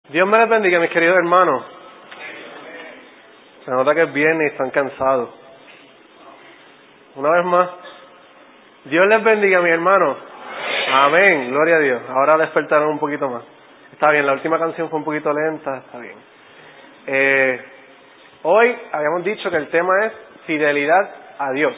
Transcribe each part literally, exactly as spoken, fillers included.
Dios me les bendiga, mis queridos hermanos. Se nota que es viernes y están cansados. Una vez más, Dios les bendiga, mis hermanos. Amén, gloria a Dios. Ahora despertaron un poquito más. Está bien, la última canción fue un poquito lenta, está bien. Eh, hoy habíamos dicho que el tema es fidelidad a Dios.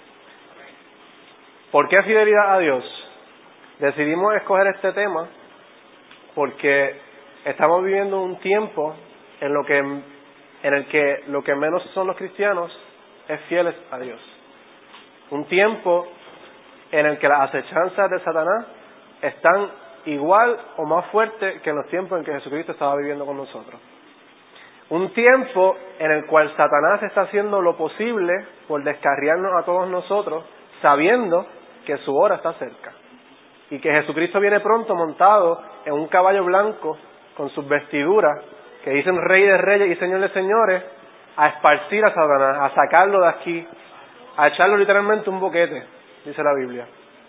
¿Por qué fidelidad a Dios? Decidimos escoger este tema porque estamos viviendo un tiempo en lo que en el que lo que menos son los cristianos es fieles a Dios. Un tiempo en el que las acechanzas de Satanás están igual o más fuertes que en los tiempos en que Jesucristo estaba viviendo con nosotros. Un tiempo en el cual Satanás está haciendo lo posible por descarriarnos a todos nosotros, sabiendo que su hora está cerca. Y que Jesucristo viene pronto montado en un caballo blanco con sus vestiduras que dicen Rey de Reyes y Señor de Señores, a esparcir a Satanás, a sacarlo de aquí, a echarlo literalmente un boquete, dice la Biblia.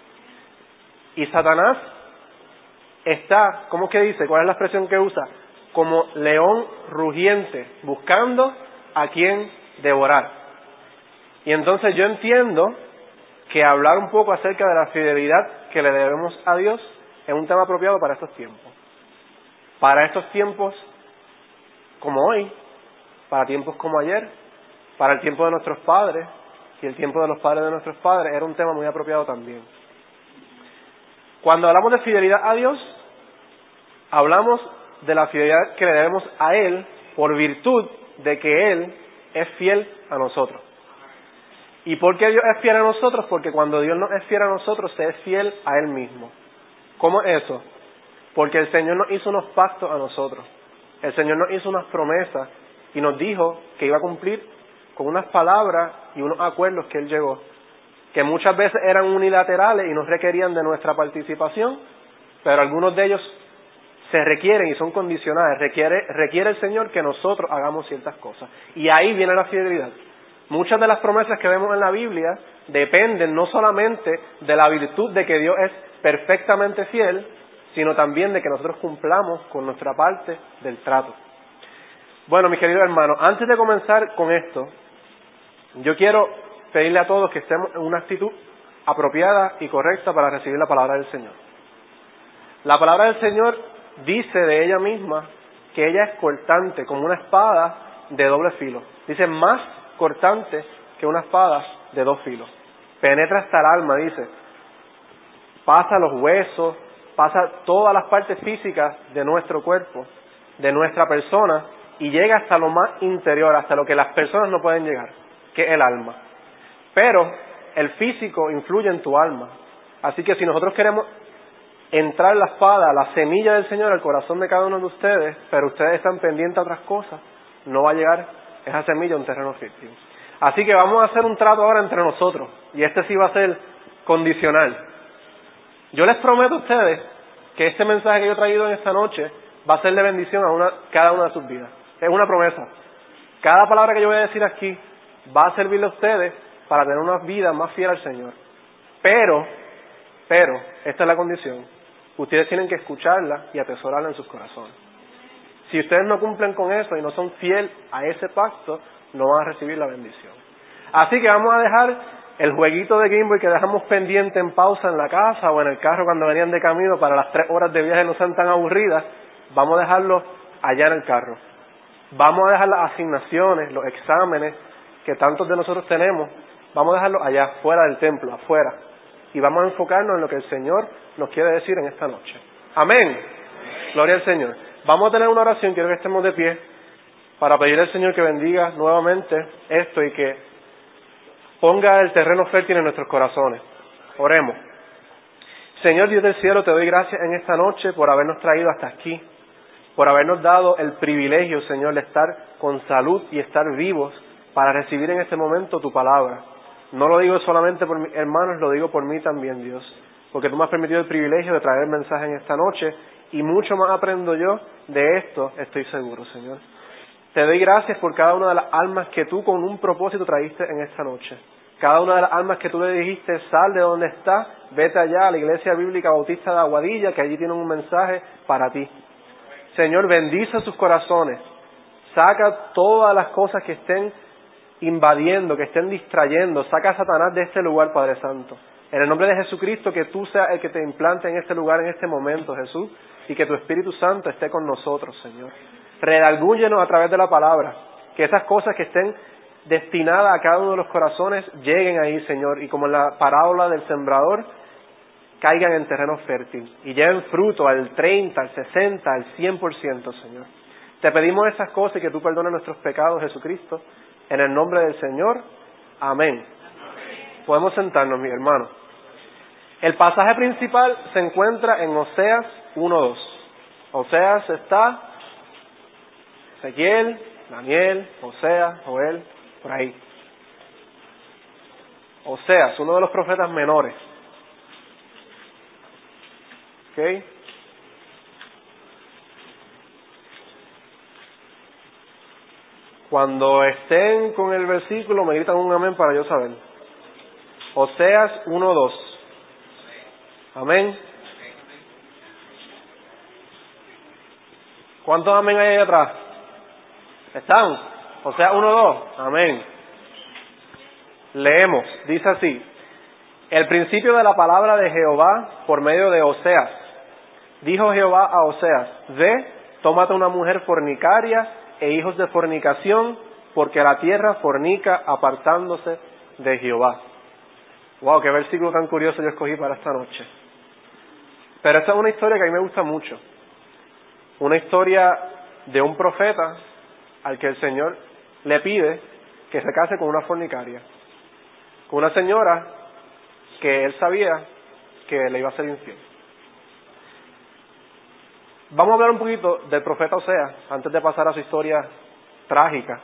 Y Satanás está, ¿cómo es que dice? ¿Cuál es la expresión que usa? Como león rugiente, buscando a quien devorar. Y entonces yo entiendo que hablar un poco acerca de la fidelidad que le debemos a Dios es un tema apropiado para estos tiempos. Para estos tiempos como hoy, para tiempos como ayer, para el tiempo de nuestros padres y el tiempo de los padres de nuestros padres, era un tema muy apropiado también. Cuando hablamos de fidelidad a Dios, hablamos de la fidelidad que le debemos a Él por virtud de que Él es fiel a nosotros. ¿Y por qué Dios es fiel a nosotros? Porque cuando Dios nos es fiel a nosotros, se es fiel a Él mismo. ¿Cómo es eso? Porque el Señor nos hizo unos pactos a nosotros. El Señor nos hizo unas promesas y nos dijo que iba a cumplir con unas palabras y unos acuerdos que Él llegó, que muchas veces eran unilaterales y no requerían de nuestra participación, pero algunos de ellos se requieren y son condicionales. Requiere, requiere el Señor que nosotros hagamos ciertas cosas. Y ahí viene la fidelidad. Muchas de las promesas que vemos en la Biblia dependen no solamente de la virtud de que Dios es perfectamente fiel, sino también de que nosotros cumplamos con nuestra parte del trato. Bueno, mis queridos hermanos, antes de comenzar con esto, yo quiero pedirle a todos que estemos en una actitud apropiada y correcta para recibir la palabra del Señor. La palabra del Señor dice de ella misma que ella es cortante, como una espada de doble filo. Dice, más cortante que una espada de dos filos. Penetra hasta el alma, dice. Pasa los huesos, pasa todas las partes físicas de nuestro cuerpo, de nuestra persona, y llega hasta lo más interior, hasta lo que las personas no pueden llegar, que es el alma. Pero el físico influye en tu alma. Así que si nosotros queremos entrar la espada, la semilla del Señor al corazón de cada uno de ustedes, pero ustedes están pendientes a otras cosas, no va a llegar esa semilla a un terreno fértil. Así que vamos a hacer un trato ahora entre nosotros, y este sí va a ser condicional. Yo les prometo a ustedes que este mensaje que yo he traído en esta noche va a ser de bendición a una, cada una de sus vidas. Es una promesa. Cada palabra que yo voy a decir aquí va a servirle a ustedes para tener una vida más fiel al Señor. Pero, pero, esta es la condición. Ustedes tienen que escucharla y atesorarla en sus corazones. Si ustedes no cumplen con eso y no son fieles a ese pacto, no van a recibir la bendición. Así que vamos a dejar el jueguito de Game Boy que dejamos pendiente en pausa en la casa o en el carro cuando venían de camino para las tres horas de viaje no sean tan aburridas. Vamos a dejarlo allá en el carro. Vamos a dejar las asignaciones, los exámenes que tantos de nosotros tenemos, vamos a dejarlo allá, fuera del templo, afuera. Y vamos a enfocarnos en lo que el Señor nos quiere decir en esta noche. Amén. Amén. Gloria al Señor. Vamos a tener una oración, quiero que estemos de pie, para pedir al Señor que bendiga nuevamente esto y que ponga el terreno fértil en nuestros corazones. Oremos. Señor Dios del cielo, te doy gracias en esta noche por habernos traído hasta aquí, por habernos dado el privilegio, Señor, de estar con salud y estar vivos para recibir en este momento tu palabra. No lo digo solamente por mis hermanos, lo digo por mí también, Dios, porque tú me has permitido el privilegio de traer el mensaje en esta noche y mucho más aprendo yo de esto, estoy seguro, Señor. Te doy gracias por cada una de las almas que tú con un propósito trajiste en esta noche. Cada una de las almas que tú le dijiste, sal de donde estás, vete allá a la Iglesia Bíblica Bautista de Aguadilla, que allí tienen un mensaje para ti. Señor, bendice sus corazones. Saca todas las cosas que estén invadiendo, que estén distrayendo. Saca a Satanás de este lugar, Padre Santo. En el nombre de Jesucristo, que tú seas el que te implante en este lugar, en este momento, Jesús, y que tu Espíritu Santo esté con nosotros, Señor. Redargúyenos a través de la palabra, que esas cosas que estén destinadas a cada uno de los corazones lleguen ahí, Señor, y como en la parábola del sembrador, caigan en terreno fértil y lleven fruto al treinta, al sesenta, al cien por ciento, Señor. Te pedimos esas cosas y que tú perdones nuestros pecados, Jesucristo, en el nombre del Señor. Amén. Amén. Podemos sentarnos, mis hermanos. El pasaje principal se encuentra en Oseas uno dos. Oseas está Ezequiel, Daniel, Oseas, Joel, por ahí. Oseas, uno de los profetas menores. ¿Ok? Cuando estén con el versículo, me gritan un amén para yo saber. Oseas uno dos. Amén. ¿Cuántos amén hay ahí atrás? ¿Están? Oseas uno dos. Amén. Leemos, dice así: el principio de la palabra de Jehová por medio de Oseas. Dijo Jehová a Oseas: ve, tómate una mujer fornicaria e hijos de fornicación, porque la tierra fornica apartándose de Jehová. Wow, qué versículo tan curioso yo escogí para esta noche. Pero esta es una historia que a mí me gusta mucho. Una historia de un profeta al que el Señor le pide que se case con una fornicaria, con una señora que él sabía que le iba a ser infiel. Vamos a hablar un poquito del profeta Oseas antes de pasar a su historia trágica.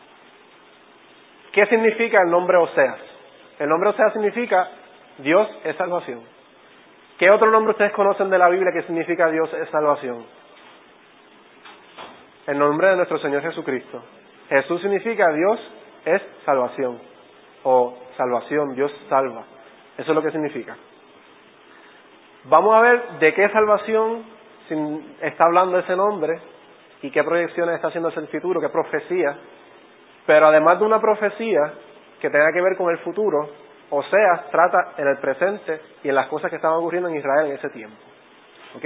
¿Qué significa el nombre Oseas? El nombre Oseas significa Dios es salvación. ¿Qué otro nombre ustedes conocen de la Biblia que significa Dios es salvación? El nombre de nuestro Señor Jesucristo. Jesús significa Dios es salvación, o salvación, Dios salva. Eso es lo que significa. Vamos a ver de qué salvación está hablando ese nombre y qué proyecciones está haciendo hacia el futuro, qué profecía. Pero además de una profecía que tenga que ver con el futuro, Oseas trata en el presente y en las cosas que estaban ocurriendo en Israel en ese tiempo. ¿Ok?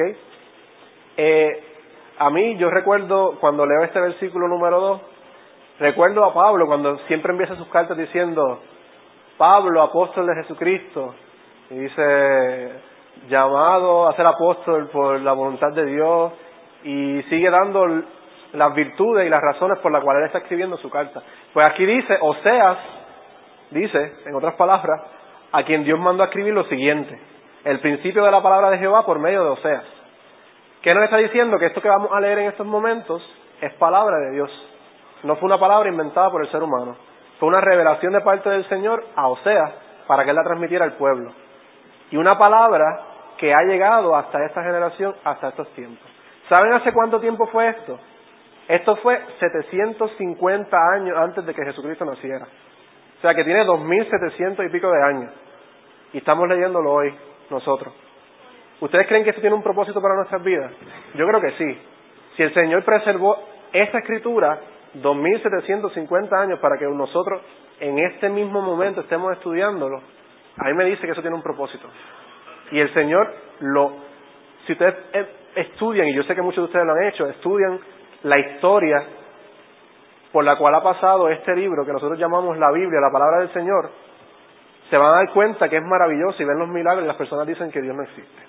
Eh, a mí, yo recuerdo cuando leo este versículo número dos, recuerdo a Pablo cuando siempre empieza sus cartas diciendo: Pablo, apóstol de Jesucristo, y dice: llamado a ser apóstol por la voluntad de Dios, y sigue dando las virtudes y las razones por las cuales él está escribiendo su carta. Pues aquí dice, Oseas, dice, en otras palabras, a quien Dios mandó a escribir lo siguiente: el principio de la palabra de Jehová por medio de Oseas. ¿Qué nos está diciendo? Que esto que vamos a leer en estos momentos es palabra de Dios. No fue una palabra inventada por el ser humano. Fue una revelación de parte del Señor a Oseas para que él la transmitiera al pueblo. Y una palabra que ha llegado hasta esta generación, hasta estos tiempos. ¿Saben hace cuánto tiempo fue esto? Esto fue setecientos cincuenta años antes de que Jesucristo naciera. O sea que tiene dos mil setecientos y pico de años. Y estamos leyéndolo hoy, nosotros. ¿Ustedes creen que esto tiene un propósito para nuestras vidas? Yo creo que sí. Si el Señor preservó esta escritura dos mil setecientos cincuenta años para que nosotros en este mismo momento estemos estudiándolo, a mí me dice que eso tiene un propósito. Y el Señor lo... Si ustedes estudian, y yo sé que muchos de ustedes lo han hecho, estudian la historia por la cual ha pasado este libro que nosotros llamamos la Biblia, la palabra del Señor, se van a dar cuenta que es maravilloso y ven los milagros y las personas dicen que Dios no existe.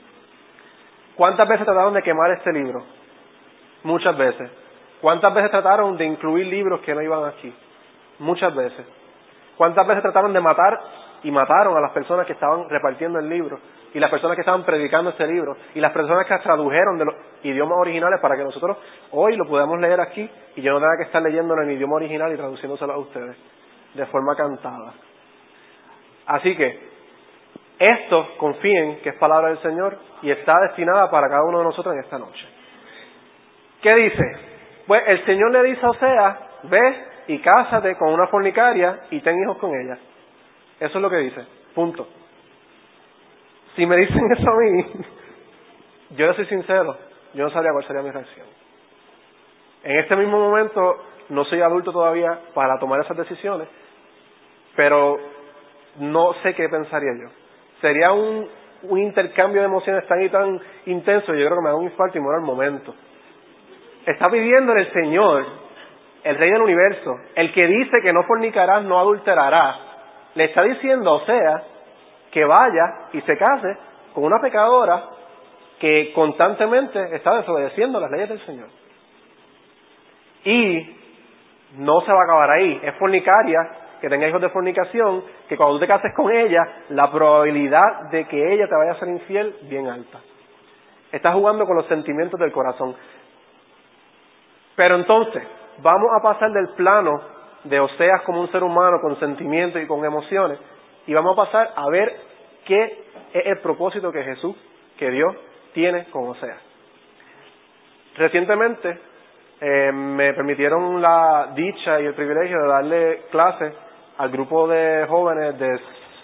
¿Cuántas veces trataron de quemar este libro? Muchas veces. ¿Cuántas veces trataron de incluir libros que no iban aquí? Muchas veces. ¿Cuántas veces trataron de matar y mataron a las personas que estaban repartiendo el libro? Y las personas que estaban predicando este libro? Y las personas que tradujeron de los idiomas originales para que nosotros hoy lo podamos leer aquí y yo no tenga que estar leyéndolo en idioma original y traduciéndoselo a ustedes de forma cantada. Así que esto, confíen que es palabra del Señor y está destinada para cada uno de nosotros en esta noche. ¿Qué dice? Pues el Señor le dice a Oseas: ve y cásate con una fornicaria y ten hijos con ella. Eso es lo que dice. Punto. Si me dicen eso a mí, yo soy sincero, yo no sabría cuál sería mi reacción. En este mismo momento no soy adulto todavía para tomar esas decisiones, pero no sé qué pensaría yo. Sería un, un intercambio de emociones tan y tan intenso, yo creo que me da un infarto y muero al momento. Está pidiéndole el Señor, el Rey del Universo, el que dice que no fornicarás, no adulterarás, le está diciendo, o sea, que vaya y se case con una pecadora que constantemente está desobedeciendo las leyes del Señor. Y no se va a acabar ahí, es fornicaria, que tenga hijos de fornicación, que cuando tú te cases con ella, la probabilidad de que ella te vaya a ser infiel, bien alta. Está jugando con los sentimientos del corazón. Pero entonces, vamos a pasar del plano de Oseas como un ser humano con sentimientos y con emociones, y vamos a pasar a ver qué es el propósito que Jesús, que Dios, tiene con Oseas. Recientemente, eh, me permitieron la dicha y el privilegio de darle clases al grupo de jóvenes de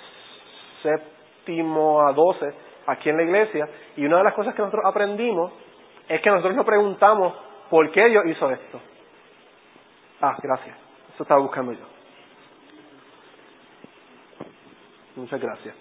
séptimo a doce aquí en la iglesia, y una de las cosas que nosotros aprendimos es que nosotros nos preguntamos ¿por qué Dios hizo esto? Ah, gracias, eso estaba buscando yo. Muchas gracias.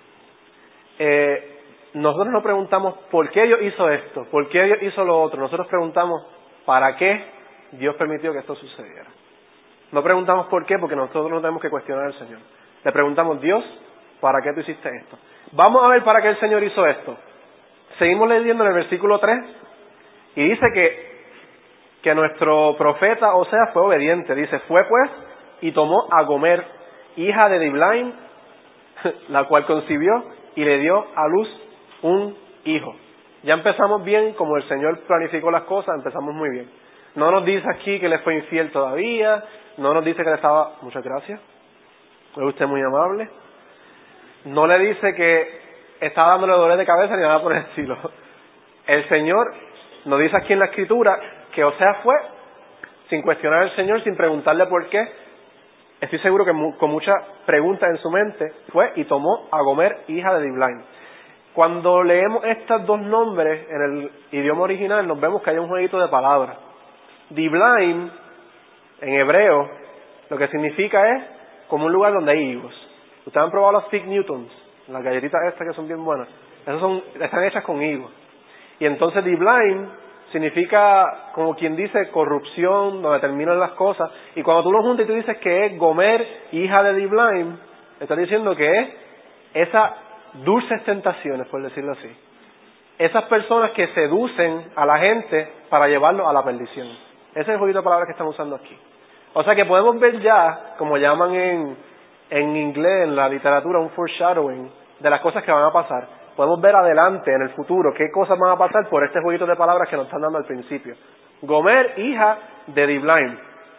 Eh, nosotros nos preguntamos ¿por qué Dios hizo esto? ¿Por qué Dios hizo lo otro? Nosotros preguntamos ¿para qué Dios permitió que esto sucediera? No preguntamos por qué, porque nosotros no tenemos que cuestionar al Señor. Le preguntamos, Dios, ¿para qué tú hiciste esto? Vamos a ver para qué el Señor hizo esto. Seguimos leyendo en el versículo tres, y dice que, que nuestro profeta Oseas fue obediente. Dice, fue pues, y tomó a Gomer, hija de Diblaim, la cual concibió, y le dio a luz un hijo. Ya empezamos bien, como el Señor planificó las cosas, empezamos muy bien. No nos dice aquí que le fue infiel todavía, no nos dice que le estaba... Muchas gracias, es usted muy amable. No le dice que estaba dándole dolores de cabeza ni nada por el estilo. El Señor nos dice aquí en la Escritura que Oseas fue, sin cuestionar al Señor, sin preguntarle por qué. Estoy seguro que mu- con muchas preguntas en su mente, fue y tomó a Gomer, hija de Diblaim. Cuando leemos estos dos nombres en el idioma original, nos vemos que hay un jueguito de palabras. Diblaim, en hebreo, lo que significa es como un lugar donde hay higos. Ustedes han probado las Fig Newtons, las galletitas estas que son bien buenas. Esas son, están hechas con higos. Y entonces Diblaim significa, como quien dice, corrupción, donde terminan las cosas. Y cuando tú lo juntas y tú dices que es Gomer, hija de Diblaim, estás diciendo que es esas dulces tentaciones, por decirlo así. Esas personas que seducen a la gente para llevarlo a la perdición. Ese es el jueguito de palabras que estamos usando aquí. O sea que podemos ver ya, como llaman en, en inglés, en la literatura, un foreshadowing de las cosas que van a pasar. Podemos ver adelante, en el futuro, qué cosas van a pasar por este jueguito de palabras que nos están dando al principio. Gomer, hija de Diblaim,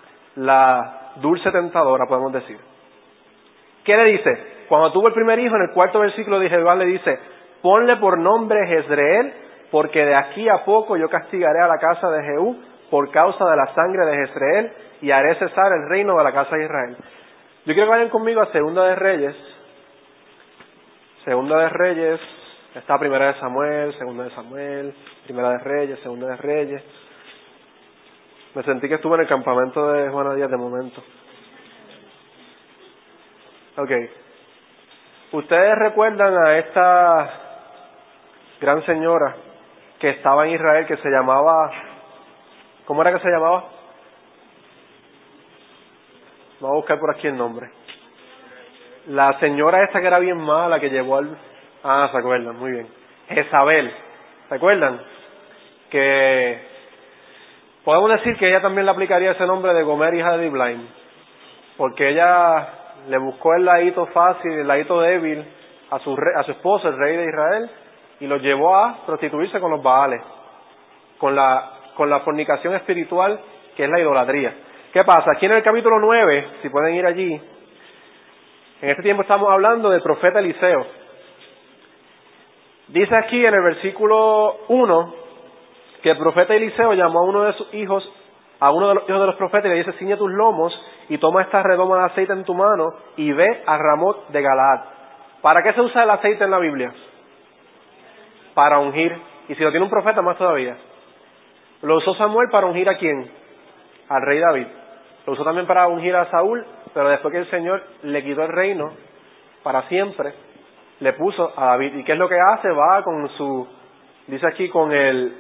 la dulce tentadora, podemos decir. ¿Qué le dice? Cuando tuvo el primer hijo, en el cuarto versículo de Jehová le dice, ponle por nombre Jezreel, porque de aquí a poco yo castigaré a la casa de Jehú por causa de la sangre de Jezreel, y haré cesar el reino de la casa de Israel. Yo quiero que vayan conmigo a Segunda de Reyes. Segunda de Reyes, está Primera de Samuel, Segunda de Samuel, Primera de Reyes, Segunda de Reyes. Me sentí que estuve en el campamento de Juana Díaz de momento. Ok. ¿Ustedes recuerdan a esta gran señora que estaba en Israel que se llamaba... ¿Cómo era que se llamaba? Vamos a buscar por aquí el nombre. La señora esta que era bien mala, que llevó al... Ah, se acuerdan, muy bien. Jezabel. ¿Se acuerdan? Que podemos decir que ella también le aplicaría ese nombre de Gomer, hija de Diblaim. Porque ella le buscó el ladito fácil, el ladito débil a su, re... a su esposo, el rey de Israel, y lo llevó a prostituirse con los Baales. Con la, con la fornicación espiritual, que es la idolatría. ¿Qué pasa? Aquí en el capítulo nueve, si pueden ir allí, en este tiempo estamos hablando del profeta Eliseo. Dice aquí en el versículo uno que el profeta Eliseo llamó a uno de sus hijos, a uno de los hijos de los profetas, y le dice, ciñe tus lomos y toma esta redoma de aceite en tu mano y ve a Ramot de Galaad. ¿Para qué se usa el aceite en la Biblia? Para ungir. Y si lo tiene un profeta, más todavía. Lo usó Samuel para ungir ¿a quién? Al rey David. Lo usó también para ungir a Saúl, pero después que el Señor le quitó el reino para siempre, le puso a David. ¿Y qué es lo que hace? Va con su, dice aquí, con el,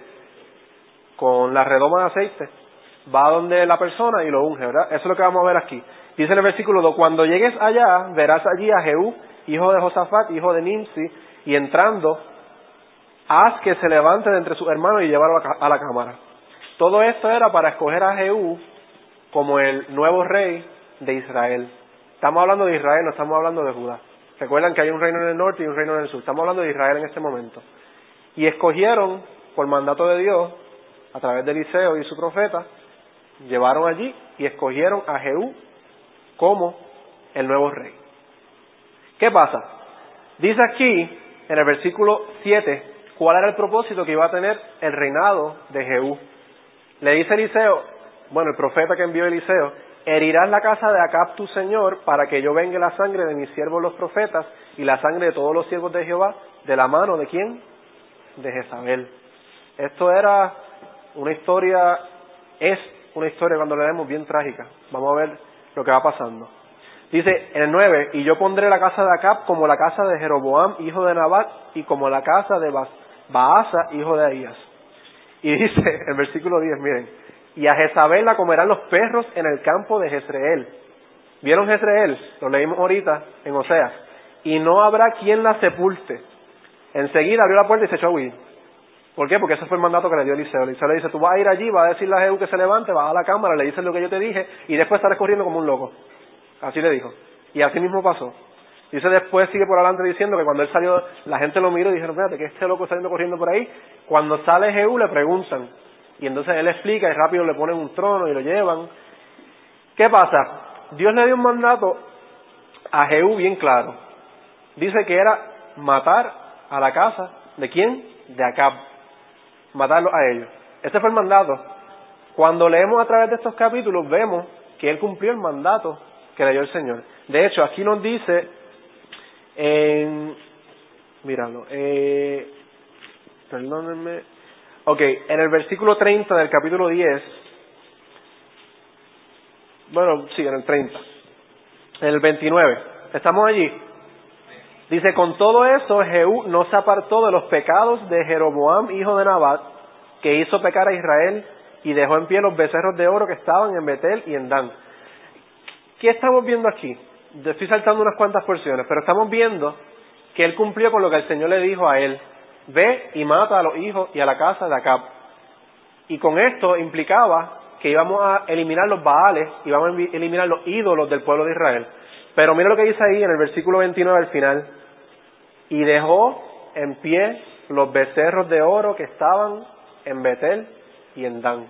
con la redoma de aceite, va donde la persona y lo unge, ¿verdad? Eso es lo que vamos a ver aquí. Dice en el versículo dos, cuando llegues allá, verás allí a Jehú, hijo de Josafat, hijo de Nimsi, y entrando, haz que se levante de entre sus hermanos y llevarlo a la cámara. Todo esto era para escoger a Jehú como el nuevo rey de Israel. Estamos hablando de Israel, no estamos hablando de Judá. Recuerdan que hay un reino en el norte y un reino en el sur. Estamos hablando de Israel en este momento. Y escogieron, por mandato de Dios, a través de Eliseo y su profeta, llevaron allí y escogieron a Jehú como el nuevo rey. ¿Qué pasa? Dice aquí, en el versículo siete, cuál era el propósito que iba a tener el reinado de Jehú. Le dice Eliseo, bueno, el profeta que envió Eliseo, herirás la casa de Acab tu señor para que yo vengue la sangre de mis siervos los profetas y la sangre de todos los siervos de Jehová de la mano de ¿quién? De Jezabel. Esto era una historia, es una historia cuando la leemos bien trágica. Vamos a ver lo que va pasando. Dice en el nueve, y yo pondré la casa de Acab como la casa de Jeroboam, hijo de Nabat, y como la casa de Baasa, hijo de Ahías. Y dice el versículo diez, miren, y a Jezabel la comerán los perros en el campo de Jezreel. ¿Vieron Jezreel? Lo leímos ahorita en Oseas. Y no habrá quien la sepulte. Enseguida abrió la puerta y se echó a huir. ¿Por qué? Porque ese fue el mandato que le dio Eliseo. Eliseo le dice, tú vas a ir allí, vas a decirle a Jehú que se levante, vas a la cámara, le dices lo que yo te dije, y después estarás corriendo como un loco. Así le dijo. Y así mismo pasó. Dice después, sigue por adelante diciendo que cuando él salió, la gente lo miró y dijeron, fíjate que este loco está yendo corriendo por ahí. Cuando sale Jehú le preguntan. Y entonces él explica y rápido le ponen un trono y lo llevan. ¿Qué pasa? Dios le dio un mandato a Jehú bien claro. Dice que era matar a la casa, ¿de quién? De Acab. Matarlos a ellos. Ese fue el mandato. Cuando leemos a través de estos capítulos vemos que él cumplió el mandato que le dio el Señor. De hecho, aquí nos dice en, míralo, eh, perdónenme, ok, en el versículo treinta del capítulo diez, bueno, sí, en el treinta, en el veintinueve, ¿estamos allí? Dice, con todo eso, Jehú no se apartó de los pecados de Jeroboam, hijo de Nabat, que hizo pecar a Israel y dejó en pie los becerros de oro que estaban en Betel y en Dan. ¿Qué estamos viendo aquí? Yo estoy saltando unas cuantas porciones, pero estamos viendo que él cumplió con lo que el Señor le dijo a él. Ve y mata a los hijos y a la casa de Acab. Y con esto implicaba que íbamos a eliminar los Baales, íbamos a eliminar los ídolos del pueblo de Israel. Pero mira lo que dice ahí en el versículo veintinueve al final. Y dejó en pie los becerros de oro que estaban en Betel y en Dan.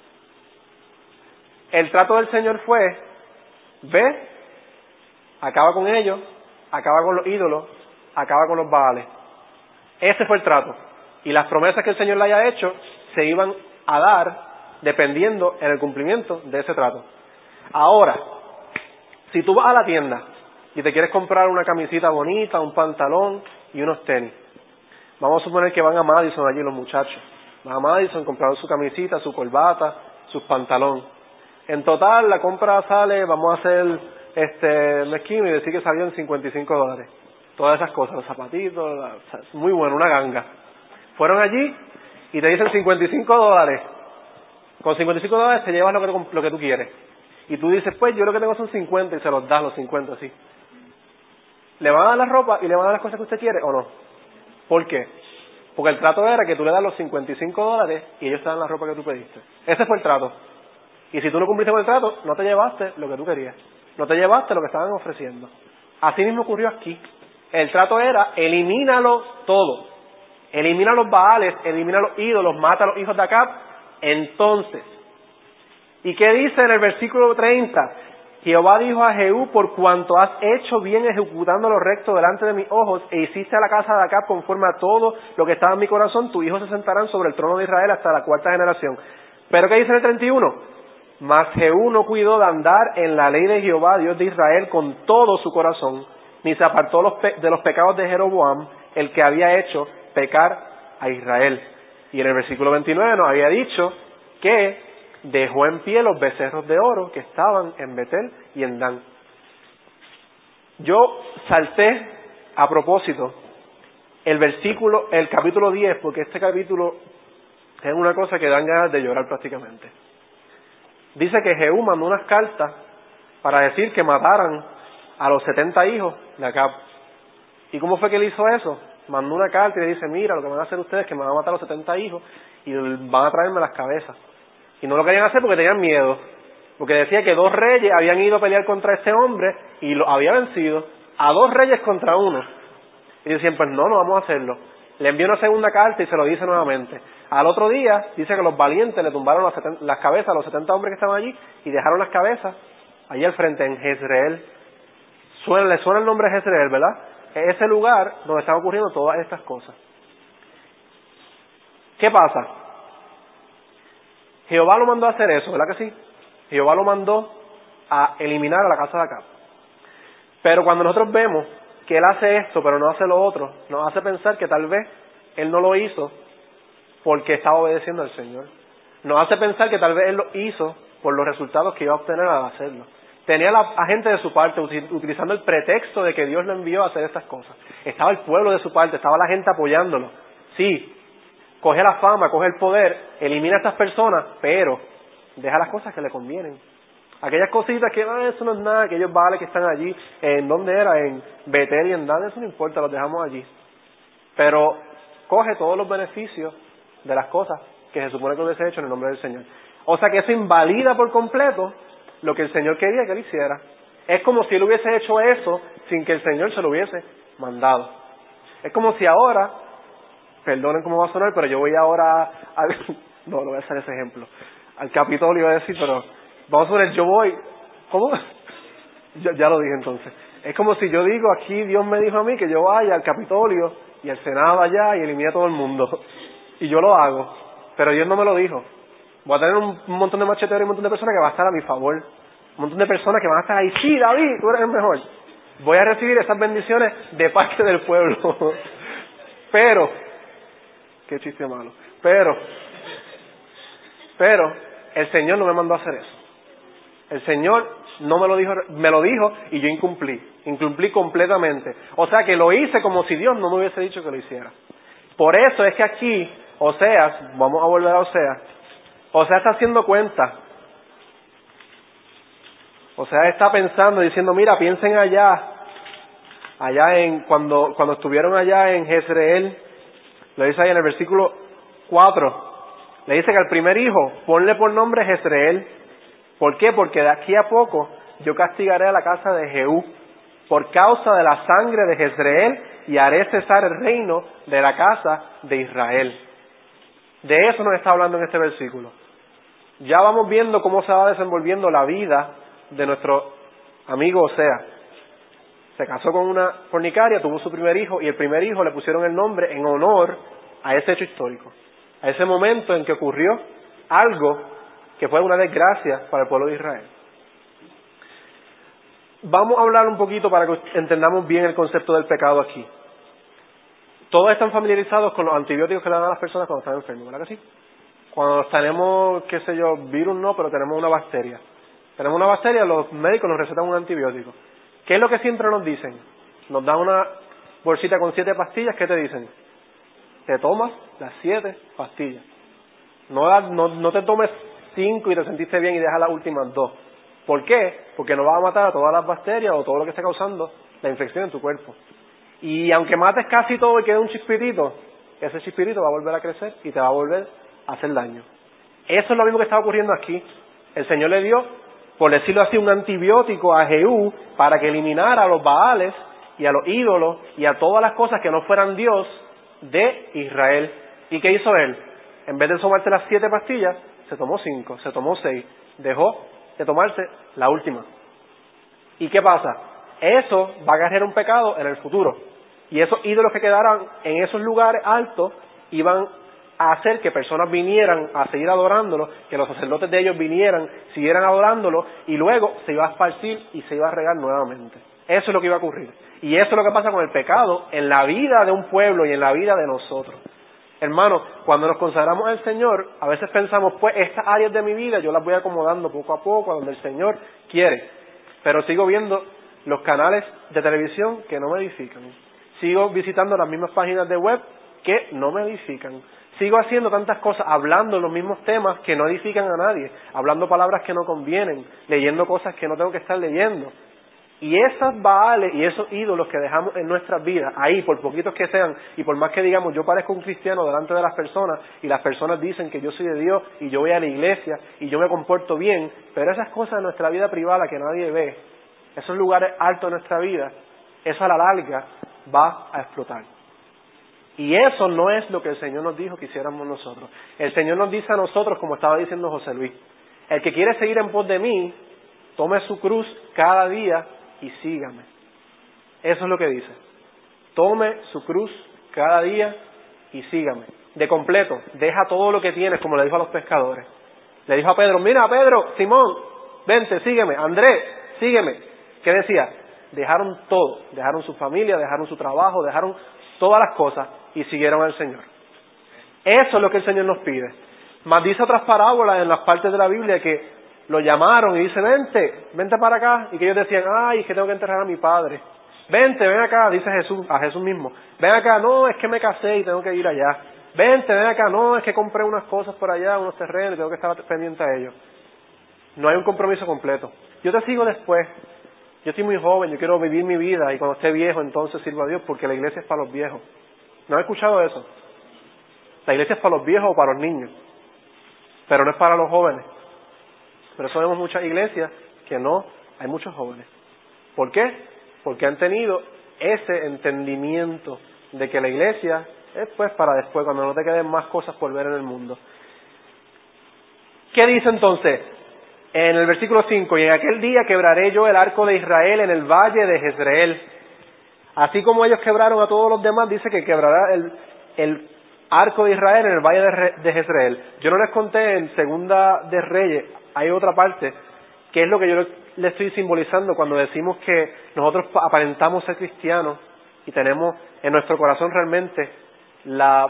El trato del Señor fue, ve, acaba con ellos, acaba con los ídolos, acaba con los Baales. Ese fue el trato. Y las promesas que el Señor le haya hecho se iban a dar dependiendo en el cumplimiento de ese trato. Ahora, si tú vas a la tienda y te quieres comprar una camisita bonita, un pantalón y unos tenis, vamos a suponer que van a Madison allí los muchachos. Van a Madison, compraron su camisita, su corbata, sus pantalones. En total, la compra sale, vamos a hacer este mezquino y decir que salió en cincuenta y cinco dólares. Todas esas cosas, los zapatitos, la, o sea, muy bueno, una ganga. Fueron allí y te dicen cincuenta y cinco dólares. Con cincuenta y cinco dólares te llevas lo que, lo que tú quieres. Y tú dices, pues yo lo que tengo son cincuenta y se los das los cincuenta, sí. ¿Le van a dar la ropa y le van a dar las cosas que usted quiere o no? ¿Por qué? Porque el trato era que tú le das los cincuenta y cinco dólares y ellos te dan la ropa que tú pediste. Ese fue el trato. Y si tú no cumpliste con el trato, no te llevaste lo que tú querías. No te llevaste lo que estaban ofreciendo. Así mismo ocurrió aquí. El trato era, elimínalo todo. Elimina los Baales, elimina los ídolos, mata a los hijos de Acab. Entonces, ¿y qué dice en el versículo treinta? Jehová dijo a Jehú, por cuanto has hecho bien ejecutando lo recto delante de mis ojos, e hiciste a la casa de Acab conforme a todo lo que estaba en mi corazón, tus hijos se sentarán sobre el trono de Israel hasta la cuarta generación. ¿Pero qué dice en el treinta y uno? Mas Jehú no cuidó de andar en la ley de Jehová, Dios de Israel, con todo su corazón, ni se apartó los pe- de los pecados de Jeroboam, el que había hecho pecar a Israel. Y en el versículo veintinueve nos había dicho que dejó en pie los becerros de oro que estaban en Betel y en Dan. Yo salté a propósito el versículo, el capítulo diez, porque este capítulo es una cosa que dan ganas de llorar prácticamente. Dice que Jehú mandó unas cartas para decir que mataran a los setenta hijos de Acab. ¿Y cómo fue que él hizo eso? Mandó una carta y le dice, mira, lo que van a hacer ustedes es que me van a matar a los setenta hijos y van a traerme las cabezas. Y no lo querían hacer porque tenían miedo, porque decía que dos reyes habían ido a pelear contra este hombre y lo había vencido, a dos reyes contra uno. Y decían, pues no, no vamos a hacerlo. Le envió una segunda carta y se lo dice nuevamente. Al otro día, dice que los valientes le tumbaron las, setenta, las cabezas a los setenta hombres que estaban allí y dejaron las cabezas allí al frente, en Jezreel. Suena, le suena el nombre de Jezreel, ¿verdad? Es ese lugar donde están ocurriendo todas estas cosas. ¿Qué pasa? Jehová lo mandó a hacer eso, ¿verdad que sí? Jehová lo mandó a eliminar a la casa de Acab. Pero cuando nosotros vemos que él hace esto, pero no hace lo otro, nos hace pensar que tal vez él no lo hizo porque estaba obedeciendo al Señor. Nos hace pensar que tal vez él lo hizo por los resultados que iba a obtener al hacerlo. Tenía la, a gente de su parte utilizando el pretexto de que Dios lo envió a hacer estas cosas. Estaba el pueblo de su parte, estaba la gente apoyándolo. Sí, coge la fama, coge el poder, elimina a estas personas, pero deja las cosas que le convienen. Aquellas cositas que, ah, eso no es nada, aquellos vales que están allí, ¿en dónde era? En Betel y en Dan, eso no importa, los dejamos allí. Pero coge todos los beneficios de las cosas que se supone que hubiese hecho en el nombre del Señor. O sea que eso invalida por completo lo que el Señor quería que él hiciera. Es como si él hubiese hecho eso sin que el Señor se lo hubiese mandado. Es como si ahora, perdonen cómo va a sonar, pero yo voy ahora a, no, no voy a hacer ese ejemplo, al Capitolio iba a decir, pero vamos a poner, yo voy, ¿cómo? Ya, ya lo dije entonces. Es como si yo digo, aquí Dios me dijo a mí que yo vaya al Capitolio y al Senado allá y elimine a todo el mundo. Y yo lo hago, pero Dios no me lo dijo. Voy a tener un, un montón de macheteros y un montón de personas que van a estar a mi favor. Un montón de personas que van a estar ahí, sí, David, tú eres el mejor. Voy a recibir esas bendiciones de parte del pueblo. Pero, qué chiste malo, pero, pero, el Señor no me mandó a hacer eso. El Señor no me lo dijo, me lo dijo y yo incumplí, incumplí completamente. O sea que lo hice como si Dios no me hubiese dicho que lo hiciera. Por eso es que aquí, Oseas, vamos a volver a Oseas, Oseas está haciendo cuenta. Oseas está pensando, diciendo, mira, piensen allá, allá en, cuando, cuando estuvieron allá en Jezreel, lo dice ahí en el versículo cuatro, le dice que al primer hijo, ponle por nombre Jezreel. ¿Por qué? Porque de aquí a poco yo castigaré a la casa de Jehú por causa de la sangre de Jezreel y haré cesar el reino de la casa de Israel. De eso nos está hablando en este versículo. Ya vamos viendo cómo se va desenvolviendo la vida de nuestro amigo Oseas. Se casó con una fornicaria, tuvo su primer hijo y el primer hijo le pusieron el nombre en honor a ese hecho histórico, a ese momento en que ocurrió algo que fue una desgracia para el pueblo de Israel. Vamos a hablar un poquito para que entendamos bien el concepto del pecado aquí. Todos están familiarizados con los antibióticos que le dan a las personas cuando están enfermos, ¿verdad que sí? Cuando tenemos, qué sé yo, virus no, pero tenemos una bacteria. Tenemos una bacteria, los médicos nos recetan un antibiótico. ¿Qué es lo que siempre nos dicen? Nos dan una bolsita con siete pastillas, ¿qué te dicen? Te tomas las siete pastillas. No, no, no te tomes cinco y te sentiste bien y dejas las últimas dos. ¿Por qué? Porque no vas a matar a todas las bacterias o todo lo que esté causando la infección en tu cuerpo. Y aunque mates casi todo y quede un chispirito, ese chispirito va a volver a crecer y te va a volver a hacer daño. Eso es lo mismo que está ocurriendo aquí. El Señor le dio, por decirlo así, un antibiótico a Jehú para que eliminara a los baales y a los ídolos y a todas las cosas que no fueran Dios de Israel. ¿Y qué hizo él? En vez de tomarse las siete pastillas, se tomó cinco, se tomó seis, dejó de tomarse la última. ¿Y qué pasa? Eso va a acarrear un pecado en el futuro. Y esos ídolos que quedaran en esos lugares altos iban a hacer que personas vinieran a seguir adorándolo, que los sacerdotes de ellos vinieran, siguieran adorándolo, y luego se iba a esparcir y se iba a regar nuevamente. Eso es lo que iba a ocurrir. Y eso es lo que pasa con el pecado en la vida de un pueblo y en la vida de nosotros. Hermano, cuando nos consagramos al Señor, a veces pensamos, pues estas áreas de mi vida yo las voy acomodando poco a poco a donde el Señor quiere. Pero sigo viendo los canales de televisión que no me edifican. Sigo visitando las mismas páginas de web que no me edifican. Sigo haciendo tantas cosas, hablando los mismos temas que no edifican a nadie, hablando palabras que no convienen, leyendo cosas que no tengo que estar leyendo. Y esas baales y esos ídolos que dejamos en nuestras vidas, ahí, por poquitos que sean, y por más que digamos, yo parezco un cristiano delante de las personas, y las personas dicen que yo soy de Dios, y yo voy a la iglesia, y yo me comporto bien, pero esas cosas en nuestra vida privada que nadie ve, esos lugares altos de nuestra vida, eso a la larga va a explotar. Y eso no es lo que el Señor nos dijo que hiciéramos nosotros. El Señor nos dice a nosotros, como estaba diciendo José Luis, el que quiere seguir en pos de mí, tome su cruz cada día y sígame. Eso es lo que dice. Tome su cruz cada día y sígame. De completo, deja todo lo que tienes, como le dijo a los pescadores. Le dijo a Pedro, mira Pedro, Simón, vente, sígueme. Andrés, sígueme. ¿Qué decía? Dejaron todo, dejaron su familia, dejaron su trabajo, dejaron todas las cosas y siguieron al Señor. Eso es lo que el Señor nos pide. Mas dice otras parábolas en las partes de la Biblia que lo llamaron y dice, vente, vente para acá. Y que ellos decían, ay, es que tengo que enterrar a mi padre. Vente, ven acá, dice Jesús, a Jesús mismo. Ven acá, no, es que me casé y tengo que ir allá. Vente, ven acá, no, es que compré unas cosas por allá, unos terrenos y tengo que estar pendiente a ellos. No hay un compromiso completo. Yo te sigo después. Yo estoy muy joven, yo quiero vivir mi vida y cuando esté viejo entonces sirvo a Dios porque la iglesia es para los viejos. ¿No has escuchado eso? La iglesia es para los viejos o para los niños, pero no es para los jóvenes. Por eso vemos muchas iglesias que no hay muchos jóvenes. ¿Por qué? Porque han tenido ese entendimiento de que la iglesia es pues para después, cuando no te queden más cosas por ver en el mundo. ¿Qué dice entonces? En el versículo cinco, y en aquel día quebraré yo el arco de Israel en el valle de Jezreel. Así como ellos quebraron a todos los demás, dice que quebrará el, el arco de Israel en el valle de, Re, de Jezreel. Yo no les conté en Segunda de Reyes, hay otra parte, que es lo que yo le, le estoy simbolizando cuando decimos que nosotros aparentamos ser cristianos y tenemos en nuestro corazón realmente la,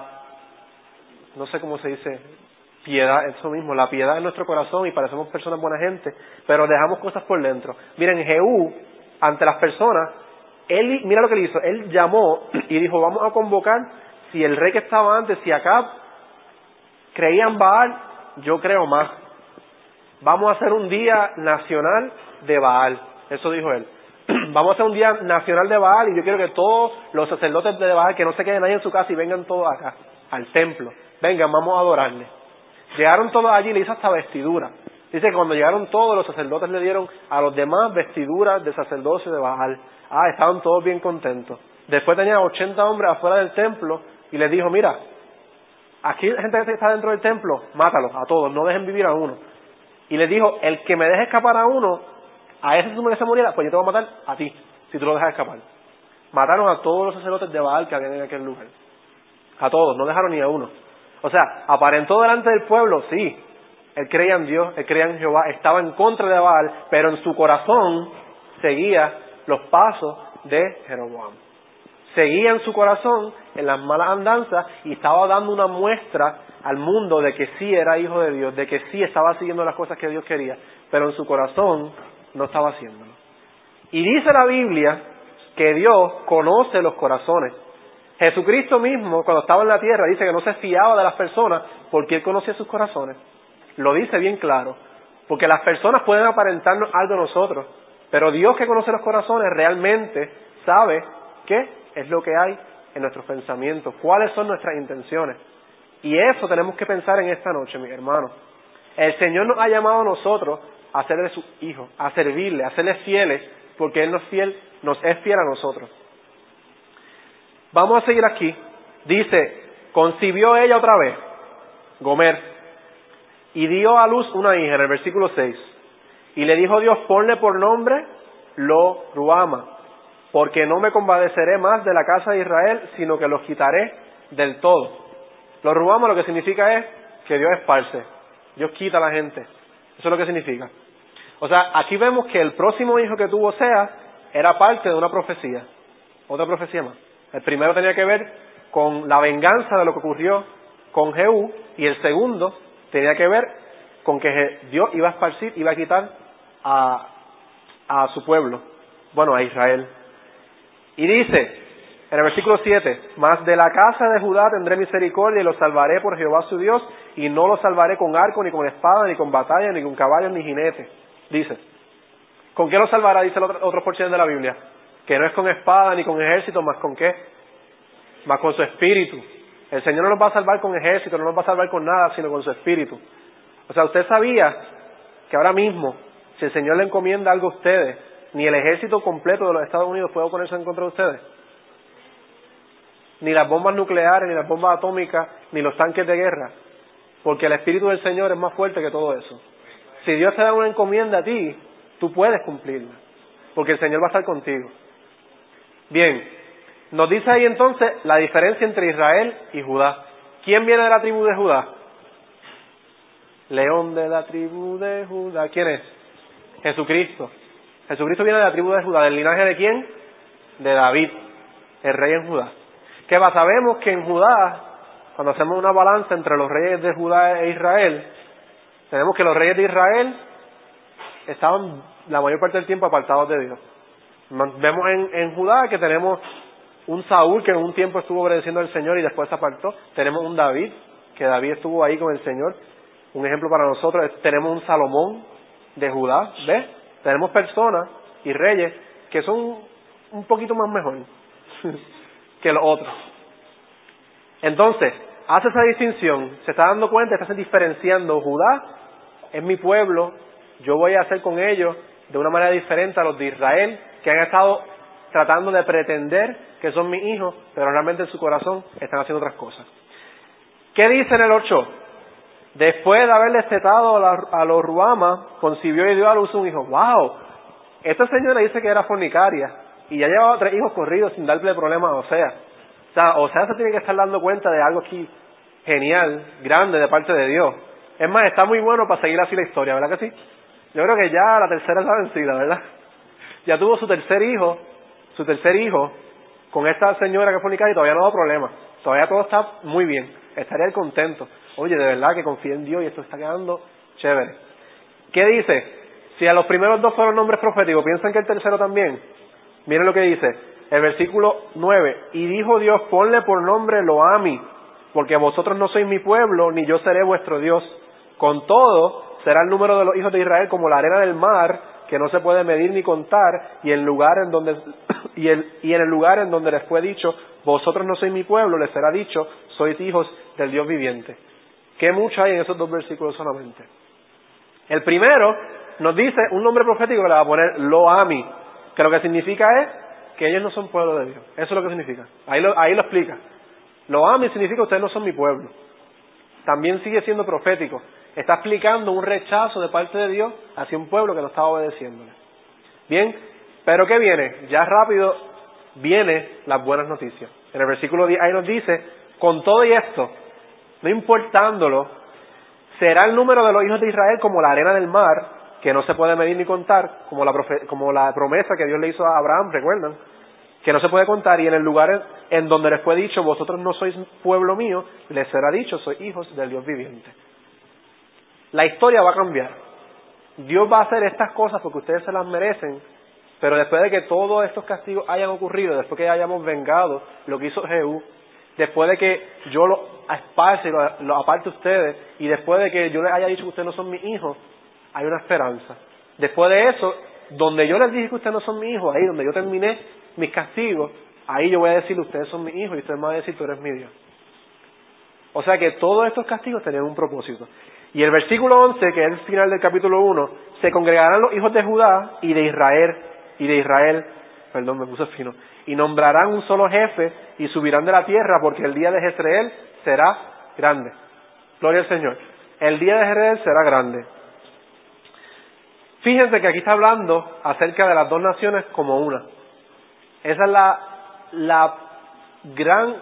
no sé cómo se dice, piedad, eso mismo, la piedad en nuestro corazón y parecemos personas buena gente, pero dejamos cosas por dentro. Miren, Jehú, ante las personas, él, mira lo que le hizo, él llamó y dijo, vamos a convocar, si el rey que estaba antes, si Acab creía en Baal, yo creo más. Vamos a hacer un día nacional de Baal, eso dijo él. Vamos a hacer un día nacional de Baal y yo quiero que todos los sacerdotes de Baal, que no se queden ahí en su casa y vengan todos acá, al templo. Vengan, vamos a adorarle. Llegaron todos allí y le hizo hasta vestidura. Dice que cuando llegaron todos, los sacerdotes le dieron a los demás vestiduras de sacerdocio de Baal. Ah, estaban todos bien contentos. Después tenía ochenta hombres afuera del templo y les dijo, mira, aquí hay gente que está dentro del templo, mátalos a todos, no dejen vivir a uno. Y les dijo, el que me deje escapar a uno, a ese que se muriera, pues yo te voy a matar a ti, si tú lo dejas escapar. Mataron a todos los sacerdotes de Baal que habían en aquel lugar. A todos, no dejaron ni a uno. O sea, aparentó delante del pueblo, sí, él creía en Dios, él creía en Jehová, estaba en contra de Baal, pero en su corazón seguía los pasos de Jeroboam. Seguía en su corazón en las malas andanzas y estaba dando una muestra al mundo de que sí era hijo de Dios, de que sí estaba siguiendo las cosas que Dios quería, pero en su corazón no estaba haciéndolo. Y dice la Biblia que Dios conoce los corazones. Jesucristo mismo, cuando estaba en la tierra, dice que no se fiaba de las personas porque Él conocía sus corazones. Lo dice bien claro. Porque las personas pueden aparentarnos algo a nosotros, pero Dios que conoce los corazones realmente sabe qué es lo que hay en nuestros pensamientos, cuáles son nuestras intenciones. Y eso tenemos que pensar en esta noche, mis hermanos. El Señor nos ha llamado a nosotros a serle sus hijos, a servirle, a serle fieles, porque Él nos, fiel, nos es fiel a nosotros. Vamos a seguir aquí. Dice, concibió ella otra vez, Gomer, y dio a luz una hija, en el versículo seis. Y le dijo Dios, ponle por nombre Lo Ruama, porque no me compadeceré más de la casa de Israel, sino que los quitaré del todo. Lo Ruama lo que significa es que Dios esparce, Dios quita a la gente. Eso es lo que significa. O sea, aquí vemos que el próximo hijo que tuvo Sea era parte de una profecía, otra profecía más. El primero tenía que ver con la venganza de lo que ocurrió con Jehú, y el segundo tenía que ver con que Dios iba a esparcir, iba a quitar a, a su pueblo, bueno, a Israel. Y dice, en el versículo siete, mas de la casa de Judá tendré misericordia y los salvaré por Jehová su Dios, y no los salvaré con arco, ni con espada, ni con batalla, ni con caballos, ni jinetes. Dice, ¿con qué los salvará? Dice la otra, otra porción de la Biblia, que no es con espada, ni con ejército, más con qué, más con su espíritu. El Señor no nos va a salvar con ejército, no nos va a salvar con nada, sino con su espíritu. O sea, usted sabía que ahora mismo, si el Señor le encomienda algo a ustedes, ni el ejército completo de los Estados Unidos puede oponerse en contra de ustedes. Ni las bombas nucleares, ni las bombas atómicas, ni los tanques de guerra. Porque el Espíritu del Señor es más fuerte que todo eso. Si Dios te da una encomienda a ti, tú puedes cumplirla. Porque el Señor va a estar contigo. Bien, nos dice ahí entonces la diferencia entre Israel y Judá. ¿Quién viene de la tribu de Judá? León de la tribu de Judá. ¿Quién es? Jesucristo. Jesucristo viene de la tribu de Judá. ¿Del linaje de quién? De David, el rey en Judá. ¿Qué va? Sabemos que en Judá, cuando hacemos una balanza entre los reyes de Judá e Israel, tenemos que los reyes de Israel estaban la mayor parte del tiempo apartados de Dios. Vemos en, en Judá que tenemos un Saúl que en un tiempo estuvo obedeciendo al Señor y después se apartó. Tenemos un David, que David estuvo ahí con el Señor. Un ejemplo para nosotros es, tenemos un Salomón de Judá, ¿ves? Tenemos personas y reyes que son un poquito más mejor que los otros. Entonces, hace esa distinción, se está dando cuenta, está diferenciando. Judá es mi pueblo, yo voy a hacer con ellos de una manera diferente a los de Israel, que han estado tratando de pretender que son mis hijos, pero realmente en su corazón están haciendo otras cosas. ¿Qué dice en el ocho? Después de haber destetado a, la, a los Ruama, concibió y dio a luz un hijo. ¡Wow! Esta señora dice que era fornicaria y ya llevaba tres hijos corridos sin darle problemas a Osea. O sea, Osea se tiene que estar dando cuenta de algo aquí genial, grande de parte de Dios. Es más, está muy bueno para seguir así la historia, ¿verdad que sí? Yo creo que ya la tercera es la vencida, ¿verdad? Ya tuvo su tercer hijo, su tercer hijo con esta señora que es fornicaria y todavía no ha dado problemas. Todavía todo está muy bien. Estaría él contento. Oye, de verdad que confía en Dios y esto está quedando chévere. ¿Qué dice? Si a los primeros dos fueron nombres proféticos, ¿piensan que el tercero también? Miren lo que dice, el versículo nueve. Y dijo Dios, ponle por nombre Loami, porque vosotros no sois mi pueblo, ni yo seré vuestro Dios. Con todo, será el número de los hijos de Israel como la arena del mar, que no se puede medir ni contar, y el lugar en donde y, el, y en el lugar en donde les fue dicho, vosotros no sois mi pueblo, les será dicho, sois hijos del Dios viviente. ¿Qué mucho hay en esos dos versículos solamente? El primero nos dice un nombre profético que le va a poner Loami, que lo que significa es que ellos no son pueblo de Dios. Eso es lo que significa. Ahí lo, ahí lo explica. Loami significa ustedes no son mi pueblo. También sigue siendo profético. Está explicando un rechazo de parte de Dios hacia un pueblo que no estaba obedeciéndole. Bien, pero ¿qué viene? Ya rápido vienen las buenas noticias. En el versículo diez ahí nos dice, con todo y esto, no importándolo, será el número de los hijos de Israel como la arena del mar, que no se puede medir ni contar, como la, profe- como la promesa que Dios le hizo a Abraham, ¿recuerdan? Que no se puede contar, y en el lugar en donde les fue dicho, vosotros no sois pueblo mío, les será dicho, sois hijos del Dios viviente. La historia va a cambiar. Dios va a hacer estas cosas porque ustedes se las merecen, pero después de que todos estos castigos hayan ocurrido, después que hayamos vengado lo que hizo Jehú, después de que yo lo esparce y lo, lo aparte a ustedes, y después de que yo les haya dicho que ustedes no son mis hijos, hay una esperanza. Después de eso, donde yo les dije que ustedes no son mis hijos, ahí donde yo terminé mis castigos, ahí yo voy a decirle, ustedes son mis hijos, y ustedes me van a decir, tú eres mi Dios. O sea que todos estos castigos tenían un propósito. Y el versículo once, que es el final del capítulo uno, se congregarán los hijos de Judá y de Israel, y de Israel, perdón, me puse fino, y nombrarán un solo jefe y subirán de la tierra, porque el día de Jezreel será grande. Gloria al Señor. El día de Jezreel será grande. Fíjense que aquí está hablando acerca de las dos naciones como una. Esa es la, la gran,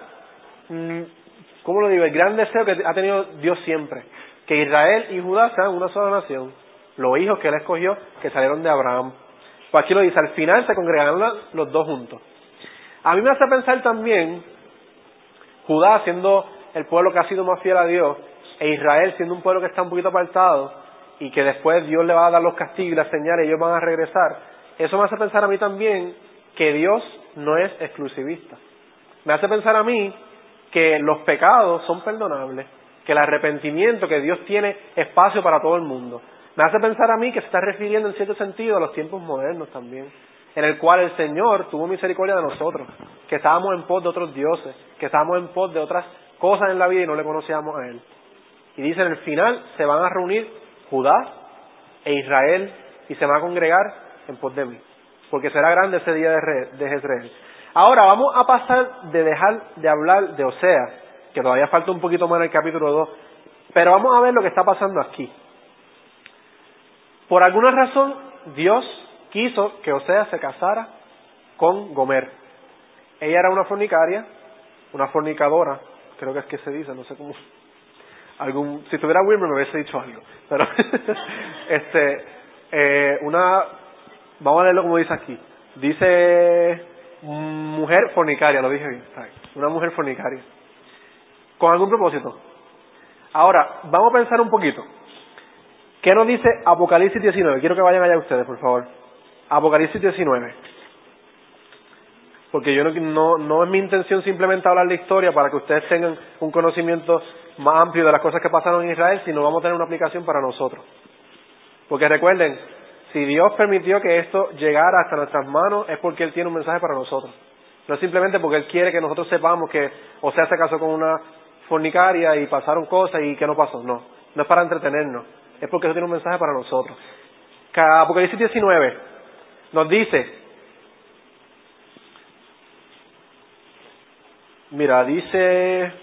¿cómo lo digo? El gran deseo que ha tenido Dios siempre. Que Israel y Judá sean una sola nación. Los hijos que Él escogió, que salieron de Abraham. Pues aquí lo dice, al final se congregarán los dos juntos. A mí me hace pensar también Judá siendo el pueblo que ha sido más fiel a Dios, e Israel siendo un pueblo que está un poquito apartado, y que después Dios le va a dar los castigos y las señales y ellos van a regresar, eso me hace pensar a mí también que Dios no es exclusivista. Me hace pensar a mí que los pecados son perdonables, que el arrepentimiento, que Dios tiene espacio para todo el mundo. Me hace pensar a mí que se está refiriendo en cierto sentido a los tiempos modernos también, en el cual el Señor tuvo misericordia de nosotros, que estábamos en pos de otros dioses, que estábamos en pos de otras cosas en la vida y no le conocíamos a Él. Y dice, en el final se van a reunir Judá e Israel y se van a congregar en pos de mí, porque será grande ese día de, Re, de Jezreel. Ahora vamos a pasar de dejar de hablar de Oseas, que todavía falta un poquito más en el capítulo dos, pero vamos a ver lo que está pasando aquí. Por alguna razón, Dios quiso que Oseas se casara con Gomer. Ella era una fornicaria, una fornicadora, creo que es que se dice, no sé cómo. Algún, si estuviera Wilmer me hubiese dicho algo, pero este, eh, una, vamos a leerlo como dice aquí. Dice mujer fornicaria, lo dije bien, una mujer fornicaria, con algún propósito. Ahora, vamos a pensar un poquito. ¿Qué nos dice Apocalipsis diecinueve? Quiero que vayan allá ustedes, por favor. Apocalipsis diecinueve. Porque yo no, no, no es mi intención simplemente hablar de historia para que ustedes tengan un conocimiento más amplio de las cosas que pasaron en Israel, sino vamos a tener una aplicación para nosotros. Porque recuerden, si Dios permitió que esto llegara hasta nuestras manos, es porque Él tiene un mensaje para nosotros. No es simplemente porque Él quiere que nosotros sepamos que Oseas se casó con una fornicaria y pasaron cosas y que no pasó. No, no es para entretenernos. Es porque eso tiene un mensaje para nosotros. Apocalipsis diecinueve nos dice, mira, dice,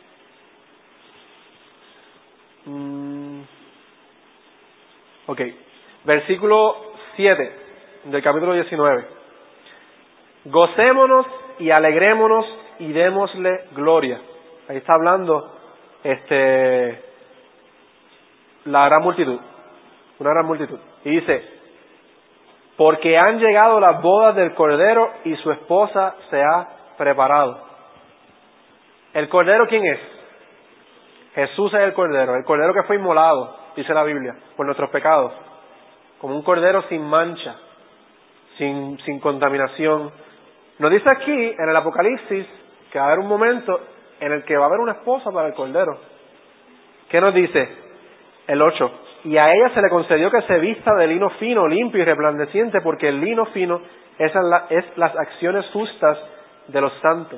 mmm, ok, versículo siete del capítulo diecinueve. Gocémonos y alegrémonos y démosle gloria. Ahí está hablando este la gran multitud, una gran multitud. Y dice, porque han llegado las bodas del Cordero y su esposa se ha preparado. ¿El Cordero quién es? Jesús es el Cordero, el Cordero que fue inmolado, dice la Biblia, por nuestros pecados, como un Cordero sin mancha, sin, sin contaminación. Nos dice aquí, en el Apocalipsis, que va a haber un momento en el que va a haber una esposa para el Cordero. ¿Qué nos dice? El ocho. Y a ella se le concedió que se vista de lino fino, limpio y resplandeciente, porque el lino fino es, la, es las acciones justas de los santos.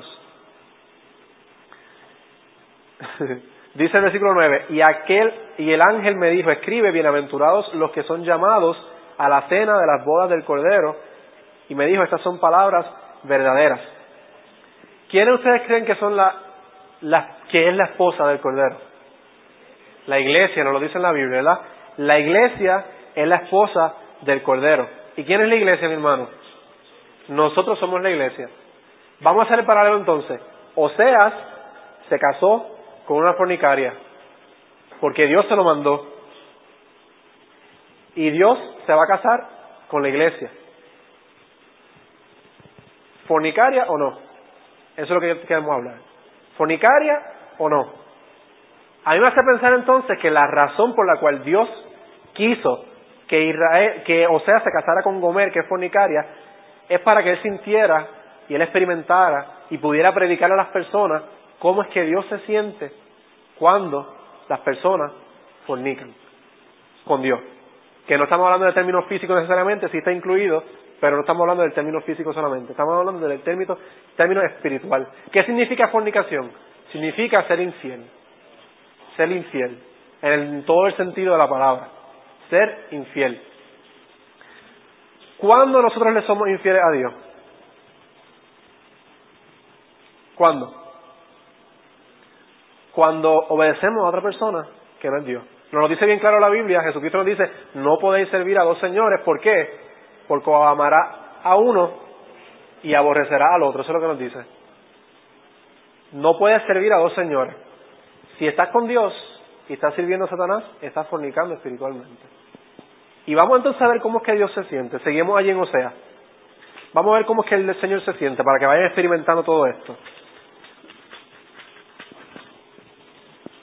Dice el versículo nueve, y aquel y el ángel me dijo, escribe, bienaventurados los que son llamados a la cena de las bodas del Cordero. Y me dijo, estas son palabras verdaderas. ¿Quiénes ustedes creen que son la, la que es la esposa del Cordero? La iglesia, nos lo dice en la Biblia, ¿verdad? La iglesia es la esposa del Cordero. ¿Y quién es la iglesia, mi hermano? Nosotros somos la iglesia. Vamos a hacer el paralelo entonces. Oseas se casó con una fornicaria, porque Dios se lo mandó. Y Dios se va a casar con la iglesia. ¿Fornicaria o no? Eso es lo que queremos hablar. ¿Fornicaria o no? A mí me hace pensar entonces que la razón por la cual Dios quiso que Israel, que Oseas se casara con Gomer, que es fornicaria, es para que él sintiera y él experimentara y pudiera predicar a las personas cómo es que Dios se siente cuando las personas fornican con Dios. Que no estamos hablando de términos físicos necesariamente, sí está incluido, pero no estamos hablando del término físico solamente, estamos hablando del término, término espiritual. ¿Qué significa fornicación? Significa ser infiel. Ser infiel, en todo el sentido de la palabra, ser infiel. ¿Cuándo nosotros le somos infieles a Dios? ¿Cuándo? Cuando obedecemos a otra persona que no es Dios. Nos lo dice bien claro la Biblia, Jesucristo nos dice, no podéis servir a dos señores, ¿por qué? Porque amará a uno y aborrecerá al otro, eso es lo que nos dice. No puedes servir a dos señores. Si estás con Dios y estás sirviendo a Satanás, estás fornicando espiritualmente. Y vamos entonces a ver cómo es que Dios se siente. Seguimos allí en Oseas. Vamos a ver cómo es que el Señor se siente para que vayan experimentando todo esto.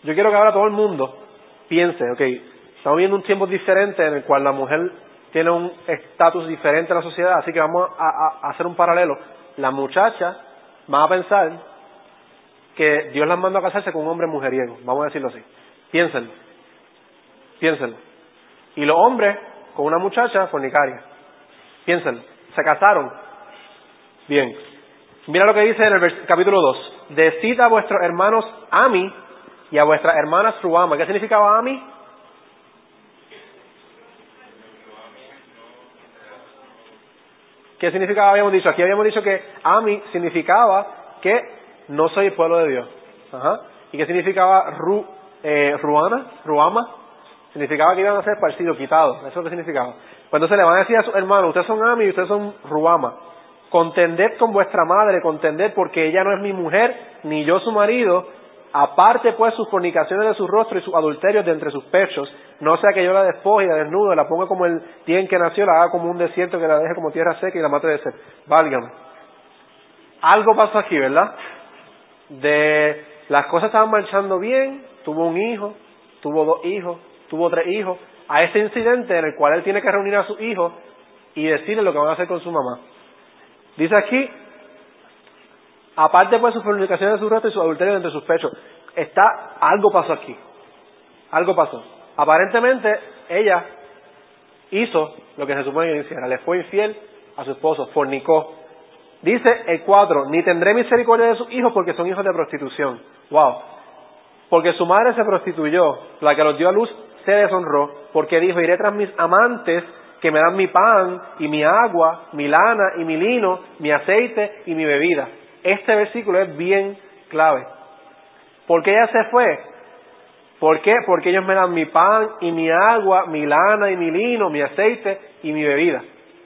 yo quiero que ahora todo el mundo piense, ok, estamos viendo un tiempo diferente en el cual la mujer tiene un estatus diferente en la sociedad, así que vamos a, a, a hacer un paralelo. La muchacha va a pensar que Dios las mandó a casarse con un hombre mujeriego, vamos a decirlo así. Piénsenlo, piénsenlo. Y los hombres con una muchacha fornicaria. Piénsenlo, se casaron. Bien, mira lo que dice en el vers- capítulo dos. Decid a vuestros hermanos Ami y a vuestras hermanas Ruama. ¿Qué significaba Ami? ¿Qué significaba? Habíamos dicho, aquí habíamos dicho que Ami significaba que no soy el pueblo de Dios. Ajá. ¿Y qué significaba Ru, eh, Ruana? Ruama. Significaba que iban a ser esparcidos, quitados. Eso es lo que significaba. Pues entonces le van a decir a sus hermanos, ustedes son Ami y ustedes son Ruama. Contended con vuestra madre, contended porque ella no es mi mujer, ni yo su marido. Aparte pues sus fornicaciones de su rostro y sus adulterios de entre sus pechos, no sea que yo la despoje y la desnude, la ponga como el día en que nació, la haga como un desierto, que la deje como tierra seca y la mate de sed. Válgame. Algo pasó aquí, ¿verdad? De las cosas estaban marchando bien, tuvo un hijo, tuvo dos hijos, tuvo tres hijos, a este incidente en el cual él tiene que reunir a sus hijos y decirles lo que van a hacer con su mamá. Dice aquí, aparte pues sus fornicaciones de su rostro y su adulterio entre sus pechos, está, algo pasó aquí, algo pasó. Aparentemente ella hizo lo que se supone que hiciera, le fue infiel a su esposo, fornicó. Dice el cuatro, ni tendré misericordia de sus hijos porque son hijos de prostitución. Wow. Porque su madre se prostituyó, la que los dio a luz se deshonró, porque dijo, iré tras mis amantes que me dan mi pan y mi agua, mi lana y mi lino, mi aceite y mi bebida. Este versículo es bien clave. ¿Por qué ella se fue? ¿Por qué? Porque ellos me dan mi pan y mi agua, mi lana y mi lino, mi aceite y mi bebida.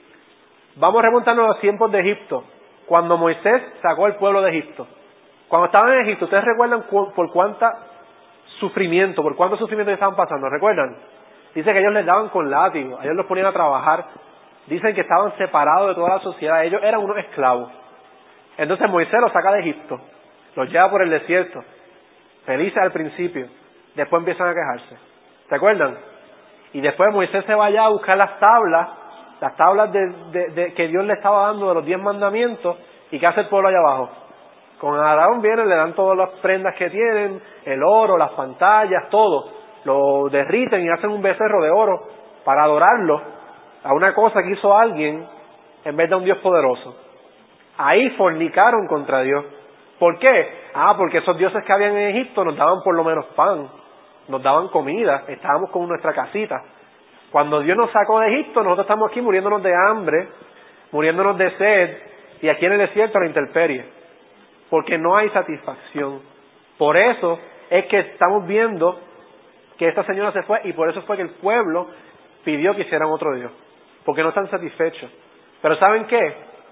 Vamos remontando a los tiempos de Egipto, cuando Moisés sacó al pueblo de Egipto. Cuando estaban en Egipto, ¿ustedes recuerdan cu- por cuánta sufrimiento, por cuánto sufrimiento estaban pasando? ¿Recuerdan? Dice que ellos les daban con látigo, a ellos los ponían a trabajar. Dicen que estaban separados de toda la sociedad, ellos eran unos esclavos. Entonces Moisés los saca de Egipto, los lleva por el desierto, felices al principio, después empiezan a quejarse. ¿Se acuerdan? Y después Moisés se va allá a buscar las tablas, las tablas de, de, de, que Dios le estaba dando de los diez mandamientos, y ¿qué hace el pueblo allá abajo? Con Aarón vienen, le dan todas las prendas que tienen, el oro, las pantallas, todo. Lo derriten y hacen un becerro de oro para adorarlo a una cosa que hizo alguien en vez de un Dios poderoso. Ahí fornicaron contra Dios. ¿Por qué? Ah, porque esos dioses que habían en Egipto nos daban por lo menos pan, nos daban comida, estábamos con nuestra casita. Cuando Dios nos sacó de Egipto, nosotros estamos aquí muriéndonos de hambre, muriéndonos de sed, y aquí en el desierto a la intemperie, porque no hay satisfacción. Por eso es que estamos viendo que esta señora se fue, y por eso fue que el pueblo pidió que hicieran otro Dios, porque no están satisfechos. Pero ¿saben qué?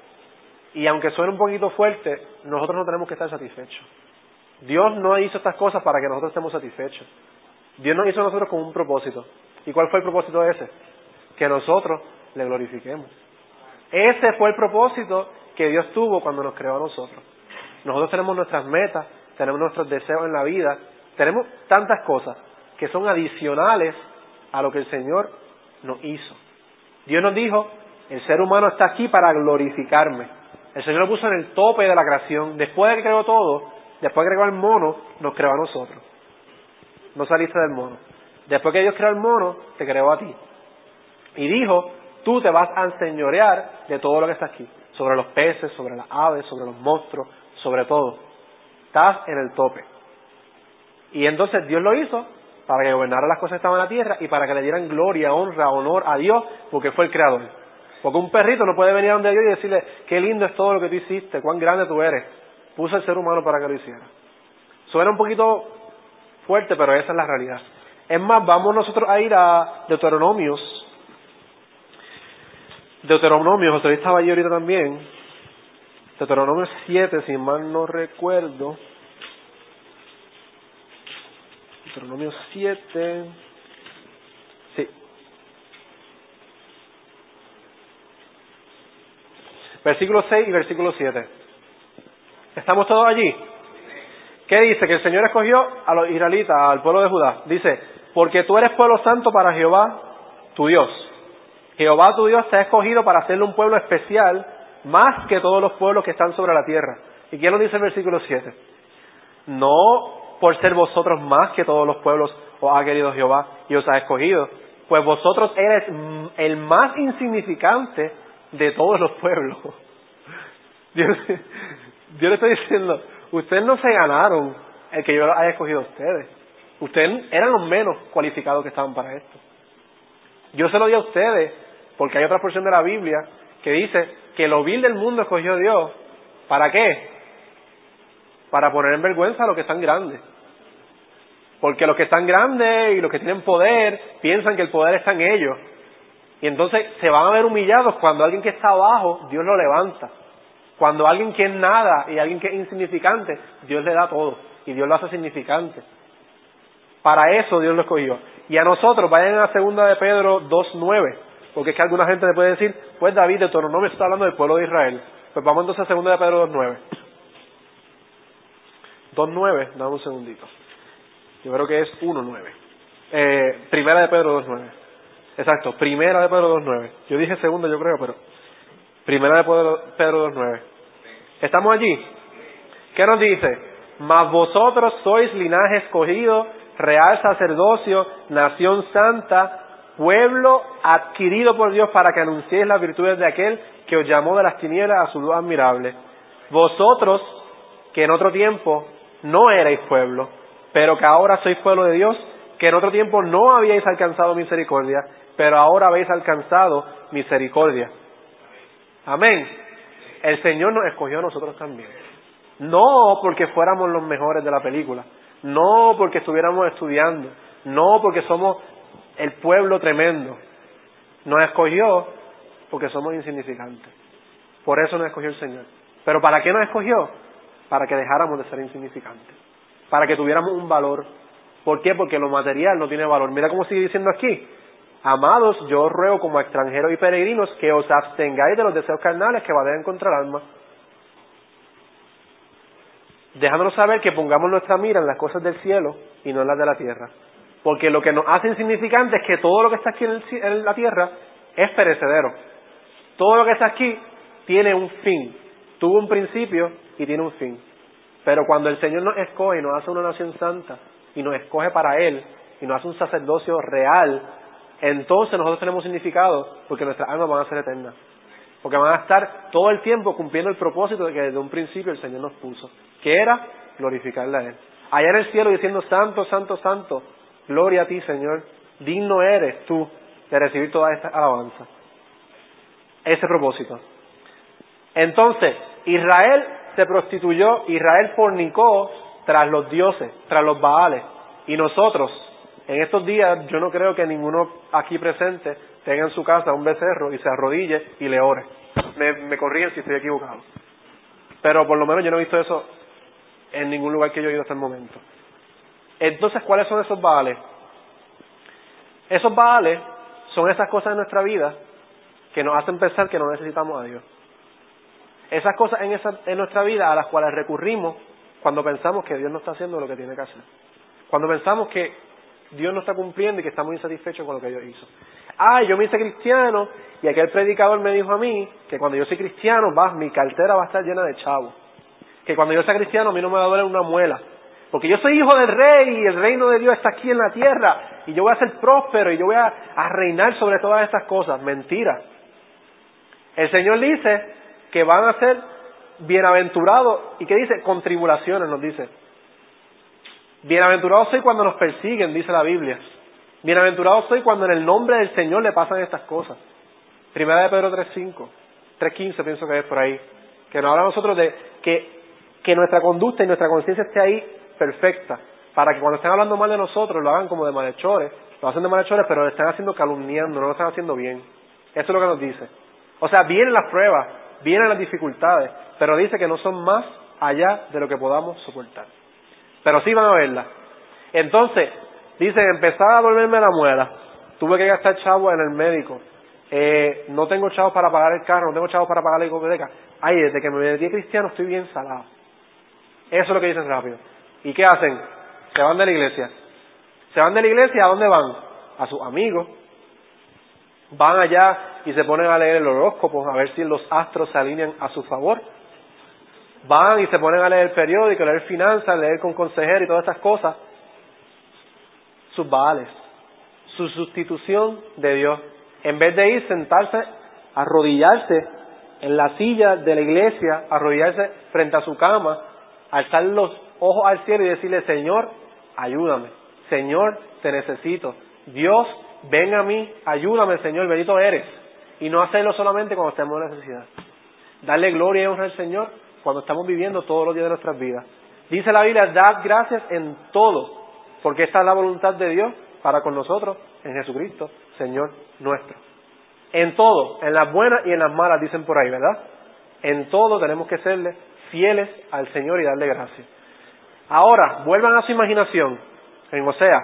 Y aunque suene un poquito fuerte, nosotros no tenemos que estar satisfechos. Dios no hizo estas cosas para que nosotros estemos satisfechos. Dios nos hizo a nosotros con un propósito. ¿Y cuál fue el propósito ese? Que nosotros le glorifiquemos. Ese fue el propósito que Dios tuvo cuando nos creó a nosotros. Nosotros tenemos nuestras metas, tenemos nuestros deseos en la vida, tenemos tantas cosas que son adicionales a lo que el Señor nos hizo. Dios nos dijo, el ser humano está aquí para glorificarme. El Señor lo puso en el tope de la creación. Después de que creó todo, después de que creó al mono, nos creó a nosotros. No saliste del mono. Después que Dios creó al mono, te creó a ti. Y dijo, tú te vas a enseñorear de todo lo que está aquí. Sobre los peces, sobre las aves, sobre los monstruos, sobre todo. Estás en el tope. Y entonces Dios lo hizo para que gobernara las cosas que estaban en la tierra y para que le dieran gloria, honra, honor a Dios, porque fue el creador. Porque un perrito no puede venir a donde Dios y decirle, qué lindo es todo lo que tú hiciste, cuán grande tú eres. Puso al ser humano para que lo hiciera. Suena un poquito fuerte, pero esa es la realidad. Es más, vamos nosotros a ir a Deuteronomios. Deuteronomios, José Luis estaba allí ahorita también. Deuteronomios siete, si mal no recuerdo. Deuteronomios siete. Sí. Versículo seis y versículo siete. ¿Estamos todos allí? ¿Qué dice? Que el Señor escogió a los israelitas, al pueblo de Judá. Dice, porque tú eres pueblo santo para Jehová, tu Dios. Jehová tu Dios te ha escogido para hacerle un pueblo especial, más que todos los pueblos que están sobre la tierra. ¿Y quién nos dice el versículo siete? No por ser vosotros más que todos los pueblos os ha querido Jehová y os ha escogido, pues vosotros eres el más insignificante de todos los pueblos. Dios, Dios le está diciendo, ustedes no se ganaron el que yo haya escogido a ustedes. Ustedes eran los menos cualificados que estaban para esto. Yo se lo di a ustedes porque hay otra porción de la Biblia que dice que lo vil del mundo escogió Dios. ¿Para qué? Para poner en vergüenza a los que están grandes. Porque los que están grandes y los que tienen poder piensan que el poder está en ellos. Y entonces se van a ver humillados cuando alguien que está abajo, Dios lo levanta. Cuando alguien que es nada y alguien que es insignificante, Dios le da todo. Y Dios lo hace significante. Para eso Dios lo escogió. Y a nosotros, vayan a segunda de Pedro dos nueve. Porque es que alguna gente le puede decir, pues David, de todo no me está hablando del pueblo de Israel. Pues vamos entonces a segunda de Pedro dos nueve. dos nueve, dame un segundito. Yo creo que es uno nueve. Eh, primera de Pedro dos nueve. Exacto, primera de Pedro dos nueve. Yo dije segunda, yo creo, pero primera de Pedro, Pedro dos nueve. ¿Estamos allí? ¿Qué nos dice? Mas vosotros sois linaje escogido, real sacerdocio, nación santa, pueblo adquirido por Dios para que anunciéis las virtudes de aquel que os llamó de las tinieblas a su luz admirable. Vosotros, que en otro tiempo no erais pueblo, pero que ahora sois pueblo de Dios, que en otro tiempo no habíais alcanzado misericordia, pero ahora habéis alcanzado misericordia. Amén. El Señor nos escogió a nosotros también. No porque fuéramos los mejores de la película, no porque estuviéramos estudiando, no porque somos el pueblo tremendo. Nos escogió porque somos insignificantes. Por eso nos escogió el Señor. ¿Pero para qué nos escogió? Para que dejáramos de ser insignificantes. Para que tuviéramos un valor. ¿Por qué? Porque lo material no tiene valor. Mira cómo sigue diciendo aquí. Amados, yo os ruego como extranjeros y peregrinos que os abstengáis de los deseos carnales que vadean contra el alma. Dejándonos saber que pongamos nuestra mira en las cosas del cielo y no en las de la tierra. Porque lo que nos hace insignificantes es que todo lo que está aquí en, el, en la tierra es perecedero. Todo lo que está aquí tiene un fin. Tuvo un principio y tiene un fin. Pero cuando el Señor nos escoge y nos hace una nación santa y nos escoge para Él y nos hace un sacerdocio real, entonces nosotros tenemos significado porque nuestras almas van a ser eternas. Porque van a estar todo el tiempo cumpliendo el propósito de que desde un principio el Señor nos puso, que era glorificarle a Él. Allá en el cielo diciendo, santo, santo, santo, gloria a ti, Señor, digno eres tú de recibir toda esta alabanza. Ese propósito. Entonces, Israel se prostituyó, Israel fornicó tras los dioses, tras los baales. Y nosotros, en estos días, yo no creo que ninguno aquí presente tenga en su casa un becerro y se arrodille y le ore. Me, me corrigen si estoy equivocado. Pero por lo menos yo no he visto eso en ningún lugar que yo he ido hasta el momento. Entonces, ¿cuáles son esos baales? Esos baales son esas cosas en nuestra vida que nos hacen pensar que no necesitamos a Dios. Esas cosas en, esa, en nuestra vida a las cuales recurrimos cuando pensamos que Dios no está haciendo lo que tiene que hacer. Cuando pensamos que Dios no está cumpliendo y que estamos insatisfechos con lo que Dios hizo. Ah, yo me hice cristiano y aquel predicador me dijo a mí que cuando yo soy cristiano, va, mi cartera va a estar llena de chavos. Que cuando yo sea cristiano a mí no me va a doler una muela. Porque yo soy hijo del rey y el reino de Dios está aquí en la tierra y yo voy a ser próspero y yo voy a, a reinar sobre todas estas cosas. Mentira. El Señor dice que van a ser bienaventurados. ¿Y qué dice? Con tribulaciones nos dice. Bienaventurados soy cuando nos persiguen, dice la Biblia. Bienaventurados soy cuando en el nombre del Señor le pasan estas cosas. Primera de Pedro tres cinco, tres quince pienso que es por ahí. Que nos habla a nosotros de que, que nuestra conducta y nuestra conciencia esté ahí perfecta. Para que cuando estén hablando mal de nosotros lo hagan como de malhechores. Lo hacen de malhechores pero lo están haciendo calumniando, no lo están haciendo bien. Eso es lo que nos dice. O sea, vienen las pruebas, vienen las dificultades, pero dice que no son más allá de lo que podamos soportar. Pero sí van a verla. Entonces, dice, empezaba a volverme la muela. Tuve que gastar chavos en el médico. Eh, no tengo chavos para pagar el carro, no tengo chavos para pagar la hipoteca. Ay, desde que me metí cristiano estoy bien salado. Eso es lo que dicen rápido. ¿Y qué hacen? Se van de la iglesia. Se van de la iglesia, ¿a dónde van? A sus amigos. Van allá y se ponen a leer el horóscopo, a ver si los astros se alinean a su favor. Van y se ponen a leer el periódico, leer finanzas, leer con consejero y todas estas cosas. Sus baales, su sustitución de Dios. En vez de ir, sentarse, arrodillarse en la silla de la iglesia, arrodillarse frente a su cama, alzar los ojos al cielo y decirle: Señor, ayúdame. Señor, te necesito. Dios, ven a mí, ayúdame, Señor, bendito eres. Y no hacerlo solamente cuando estemos en necesidad. Darle gloria y honra al Señor cuando estamos viviendo todos los días de nuestras vidas. Dice la Biblia: dad gracias en todo, porque esta es la voluntad de Dios para con nosotros en Jesucristo, Señor nuestro. En todo, en las buenas y en las malas, dicen por ahí, ¿verdad? En todo tenemos que serle fieles al Señor y darle gracias. Ahora, vuelvan a su imaginación. En Osea,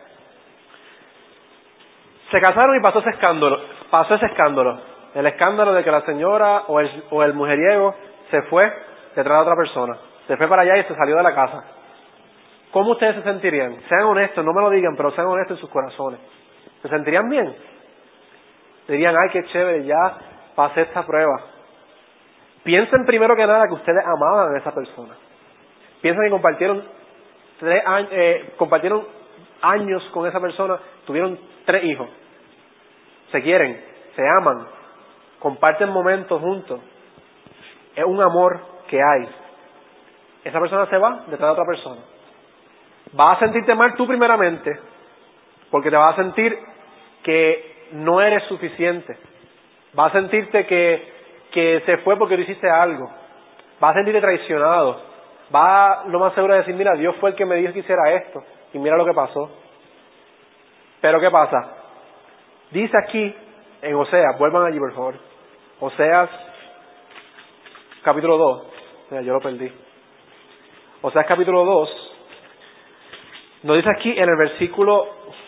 se casaron y pasó ese escándalo, pasó ese escándalo, el escándalo de que la señora o el, o el mujeriego se fue detrás de otra persona, se fue para allá y se salió de la casa. ¿Cómo ustedes se sentirían? Sean honestos, no me lo digan, pero sean honestos en sus corazones. ¿Se sentirían bien? Dirían: ay, qué chévere, ya pasé esta prueba. Piensen primero que nada que ustedes amaban a esa persona. Piensen que compartieron tres años, eh, compartieron años con esa persona, tuvieron tres hijos. Se quieren, se aman, comparten momentos juntos. Es un amor que hay. Esa persona se va detrás de otra persona. Vas a sentirte mal tú primeramente, porque te vas a sentir que no eres suficiente. Vas a sentirte que, que se fue porque tú hiciste algo. Vas a sentirte traicionado. Vas lo más seguro a decir: mira, Dios fue el que me dijo que hiciera esto, y mira lo que pasó. Pero ¿qué pasa? Dice aquí en Oseas, vuelvan allí por favor, Oseas capítulo dos, mira, yo lo perdí. Oseas capítulo dos, nos dice aquí en el versículo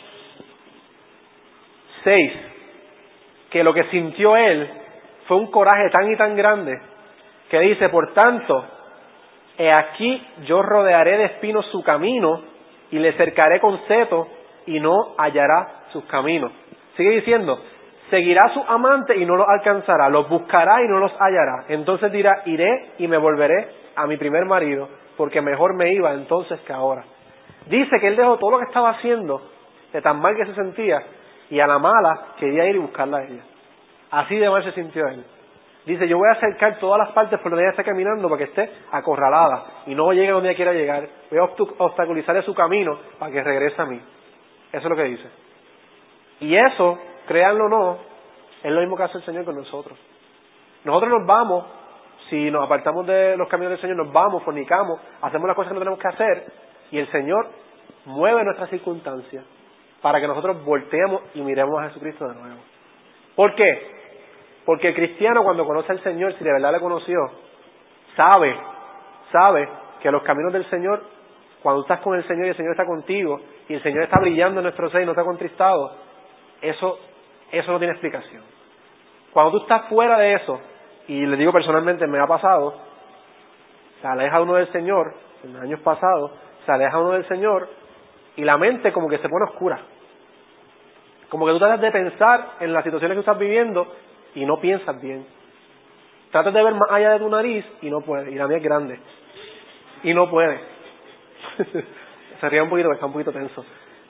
seis, que lo que sintió él fue un coraje tan y tan grande, que dice: por tanto, he aquí yo rodearé de espinos su camino, y le cercaré con seto, y no hallará sus caminos. Sigue diciendo: seguirá a su amante y no los alcanzará, los buscará y no los hallará. Entonces dirá: iré y me volveré a mi primer marido, porque mejor me iba entonces que ahora. Dice que él dejó todo lo que estaba haciendo, de tan mal que se sentía, y a la mala quería ir y buscarla a ella. Así de mal se sintió él. Dice: yo voy a acercar todas las partes por donde ella esté caminando para que esté acorralada y no llegue a donde ella quiera llegar. Voy a obstaculizarle su camino para que regrese a mí. Eso es lo que dice. Y eso, créanlo o no, es lo mismo que hace el Señor con nosotros. Nosotros nos vamos, si nos apartamos de los caminos del Señor, nos vamos, fornicamos, hacemos las cosas que no tenemos que hacer, y el Señor mueve nuestras circunstancias para que nosotros volteemos y miremos a Jesucristo de nuevo. ¿Por qué? Porque el cristiano, cuando conoce al Señor, si de verdad le conoció, sabe, sabe que los caminos del Señor, cuando estás con el Señor y el Señor está contigo, y el Señor está brillando en nuestro ser y no está contristado, eso, eso no tiene explicación. Cuando tú estás fuera de eso, y le digo personalmente, me ha pasado, se aleja uno del Señor, en años pasados, se aleja uno del Señor, y la mente como que se pone oscura. Como que tú tratas de pensar en las situaciones que tú estás viviendo, y no piensas bien. Tratas de ver más allá de tu nariz, y no puedes, y la mía es grande, y no puedes. Se ríe un poquito, está un poquito tenso.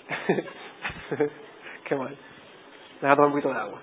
Qué mal. Deja tomar un poquito de agua.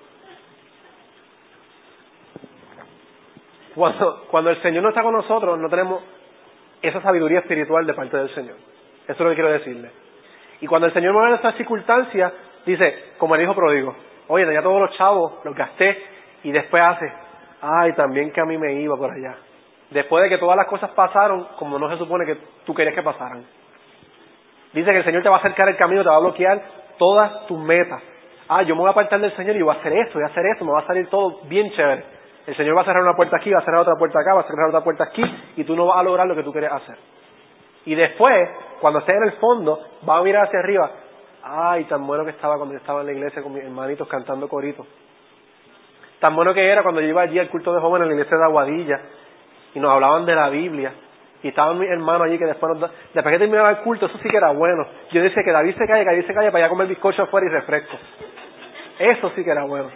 Cuando, cuando el Señor no está con nosotros, no tenemos esa sabiduría espiritual de parte del Señor. Eso es lo que quiero decirle. Y cuando el Señor mueve nuestras circunstancias, dice, como el hijo pródigo: oye, tenía todos los chavos, los gasté, y después hace: ay, también que a mí me iba por allá. Después de que todas las cosas pasaron como no se supone que tú querías que pasaran. Dice que el Señor te va a acercar el camino, te va a bloquear todas tus metas. Ah, yo me voy a apartar del Señor y voy a hacer esto, voy a hacer esto, me va a salir todo bien chévere. El Señor va a cerrar una puerta aquí, va a cerrar otra puerta acá, va a cerrar otra puerta aquí, y tú no vas a lograr lo que tú quieres hacer. Y después, cuando estés en el fondo, vas a mirar hacia arriba: ay, tan bueno que estaba cuando yo estaba en la iglesia con mis hermanitos cantando coritos. Tan bueno que era cuando yo iba allí al culto de jóvenes en la iglesia de Aguadilla, y nos hablaban de la Biblia, Y estaban mis hermanos allí que después, nos, después que terminaba el culto, eso sí que era bueno. Yo decía que David se calle, que David se calle para ir a comer bizcocho afuera y refresco. Eso sí que era bueno.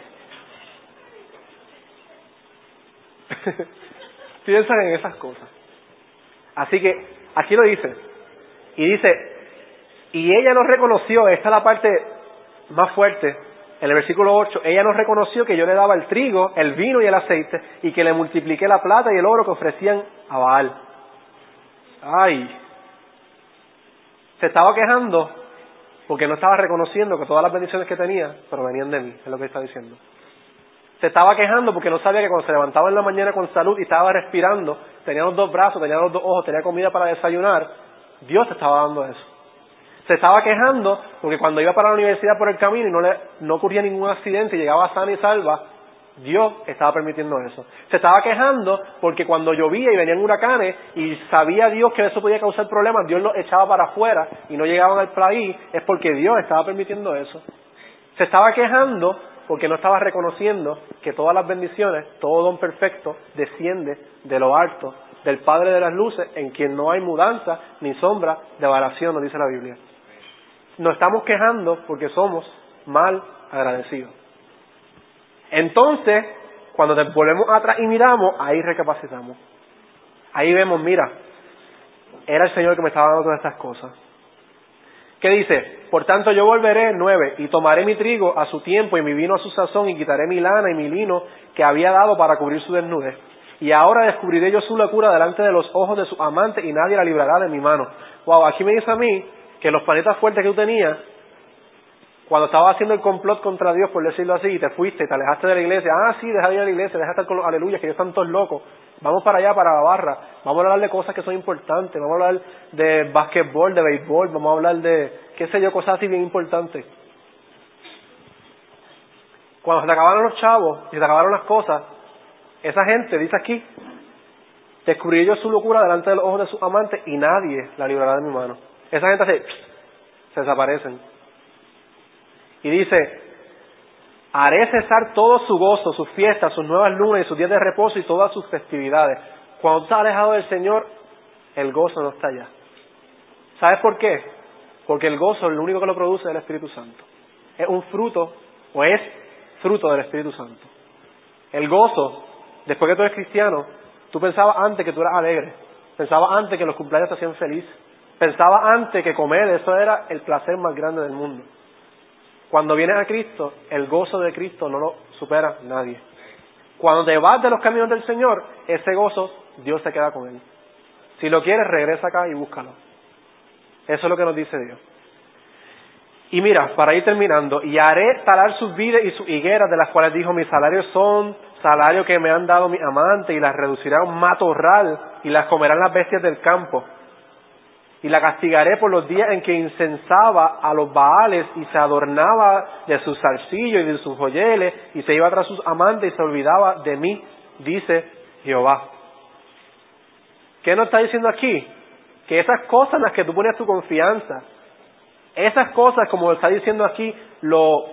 Piensan en esas cosas. Así que aquí lo dice. Y dice, y ella nos reconoció, esta es la parte más fuerte, en el versículo ocho, ella nos reconoció que yo le daba el trigo, el vino y el aceite, y que le multipliqué la plata y el oro que ofrecían a Baal. Ay, se estaba quejando porque no estaba reconociendo que todas las bendiciones que tenía provenían de mí, es lo que está diciendo. Se estaba quejando porque no sabía que cuando se levantaba en la mañana con salud y estaba respirando, tenía los dos brazos, tenía los dos ojos, tenía comida para desayunar, Dios te estaba dando eso. Se estaba quejando porque cuando iba para la universidad por el camino y no, le, no ocurría ningún accidente y llegaba sana y salva, Dios estaba permitiendo eso. Se estaba quejando porque cuando llovía y venían huracanes y sabía Dios que eso podía causar problemas, Dios los echaba para afuera y no llegaban al país, es porque Dios estaba permitiendo eso. Se estaba quejando porque no estaba reconociendo que todas las bendiciones, todo don perfecto, desciende de lo alto, del Padre de las luces, en quien no hay mudanza ni sombra de variación, nos dice la Biblia. Nos estamos quejando porque somos mal agradecidos. Entonces, cuando te volvemos atrás y miramos, ahí recapacitamos. Ahí vemos, mira, era el Señor que me estaba dando todas estas cosas. ¿Qué dice? Por tanto yo volveré, nueve, y tomaré mi trigo a su tiempo y mi vino a su sazón y quitaré mi lana y mi lino que había dado para cubrir su desnudez. Y ahora descubriré yo su locura delante de los ojos de su amante y nadie la librará de mi mano. Wow, aquí me dice a mí que los planetas fuertes que tú tenías, cuando estabas haciendo el complot contra Dios, por decirlo así, y te fuiste y te alejaste de la iglesia, ah, sí, deja de ir a la iglesia, deja de estar con los aleluyas, que ellos están todos locos, vamos para allá, para la barra, vamos a hablar de cosas que son importantes, vamos a hablar de basquetbol, de béisbol, vamos a hablar de, qué sé yo, cosas así bien importantes. Cuando se te acabaron los chavos y se te acabaron las cosas, esa gente, dice aquí, descubrí yo su locura delante de los ojos de sus amantes y nadie la librará de mi mano. Esa gente se, se desaparecen. Y dice, haré cesar todo su gozo, sus fiestas, sus nuevas lunas y sus días de reposo y todas sus festividades. Cuando estás alejado del Señor, el gozo no está allá. ¿Sabes por qué? Porque el gozo, lo único que lo produce es el Espíritu Santo. Es un fruto, o es fruto del Espíritu Santo. El gozo, después que tú eres cristiano, tú pensabas antes que tú eras alegre. Pensabas antes que los cumpleaños te hacían feliz. Pensabas antes que comer, eso era el placer más grande del mundo. Cuando vienes a Cristo, el gozo de Cristo no lo supera nadie. Cuando te vas de los caminos del Señor, ese gozo, Dios se queda con él. Si lo quieres, regresa acá y búscalo. Eso es lo que nos dice Dios. Y mira, para ir terminando, y haré talar sus vides y sus higueras, de las cuales dijo, mis salarios son salarios que me han dado mis amantes, y las reduciré a un matorral, y las comerán las bestias del campo. Y la castigaré por los días en que incensaba a los Baales y se adornaba de sus zarcillos y de sus joyeles y se iba tras sus amantes y se olvidaba de mí, dice Jehová. ¿Qué nos está diciendo aquí? Que esas cosas en las que tú pones tu confianza, esas cosas, como está diciendo aquí, lo,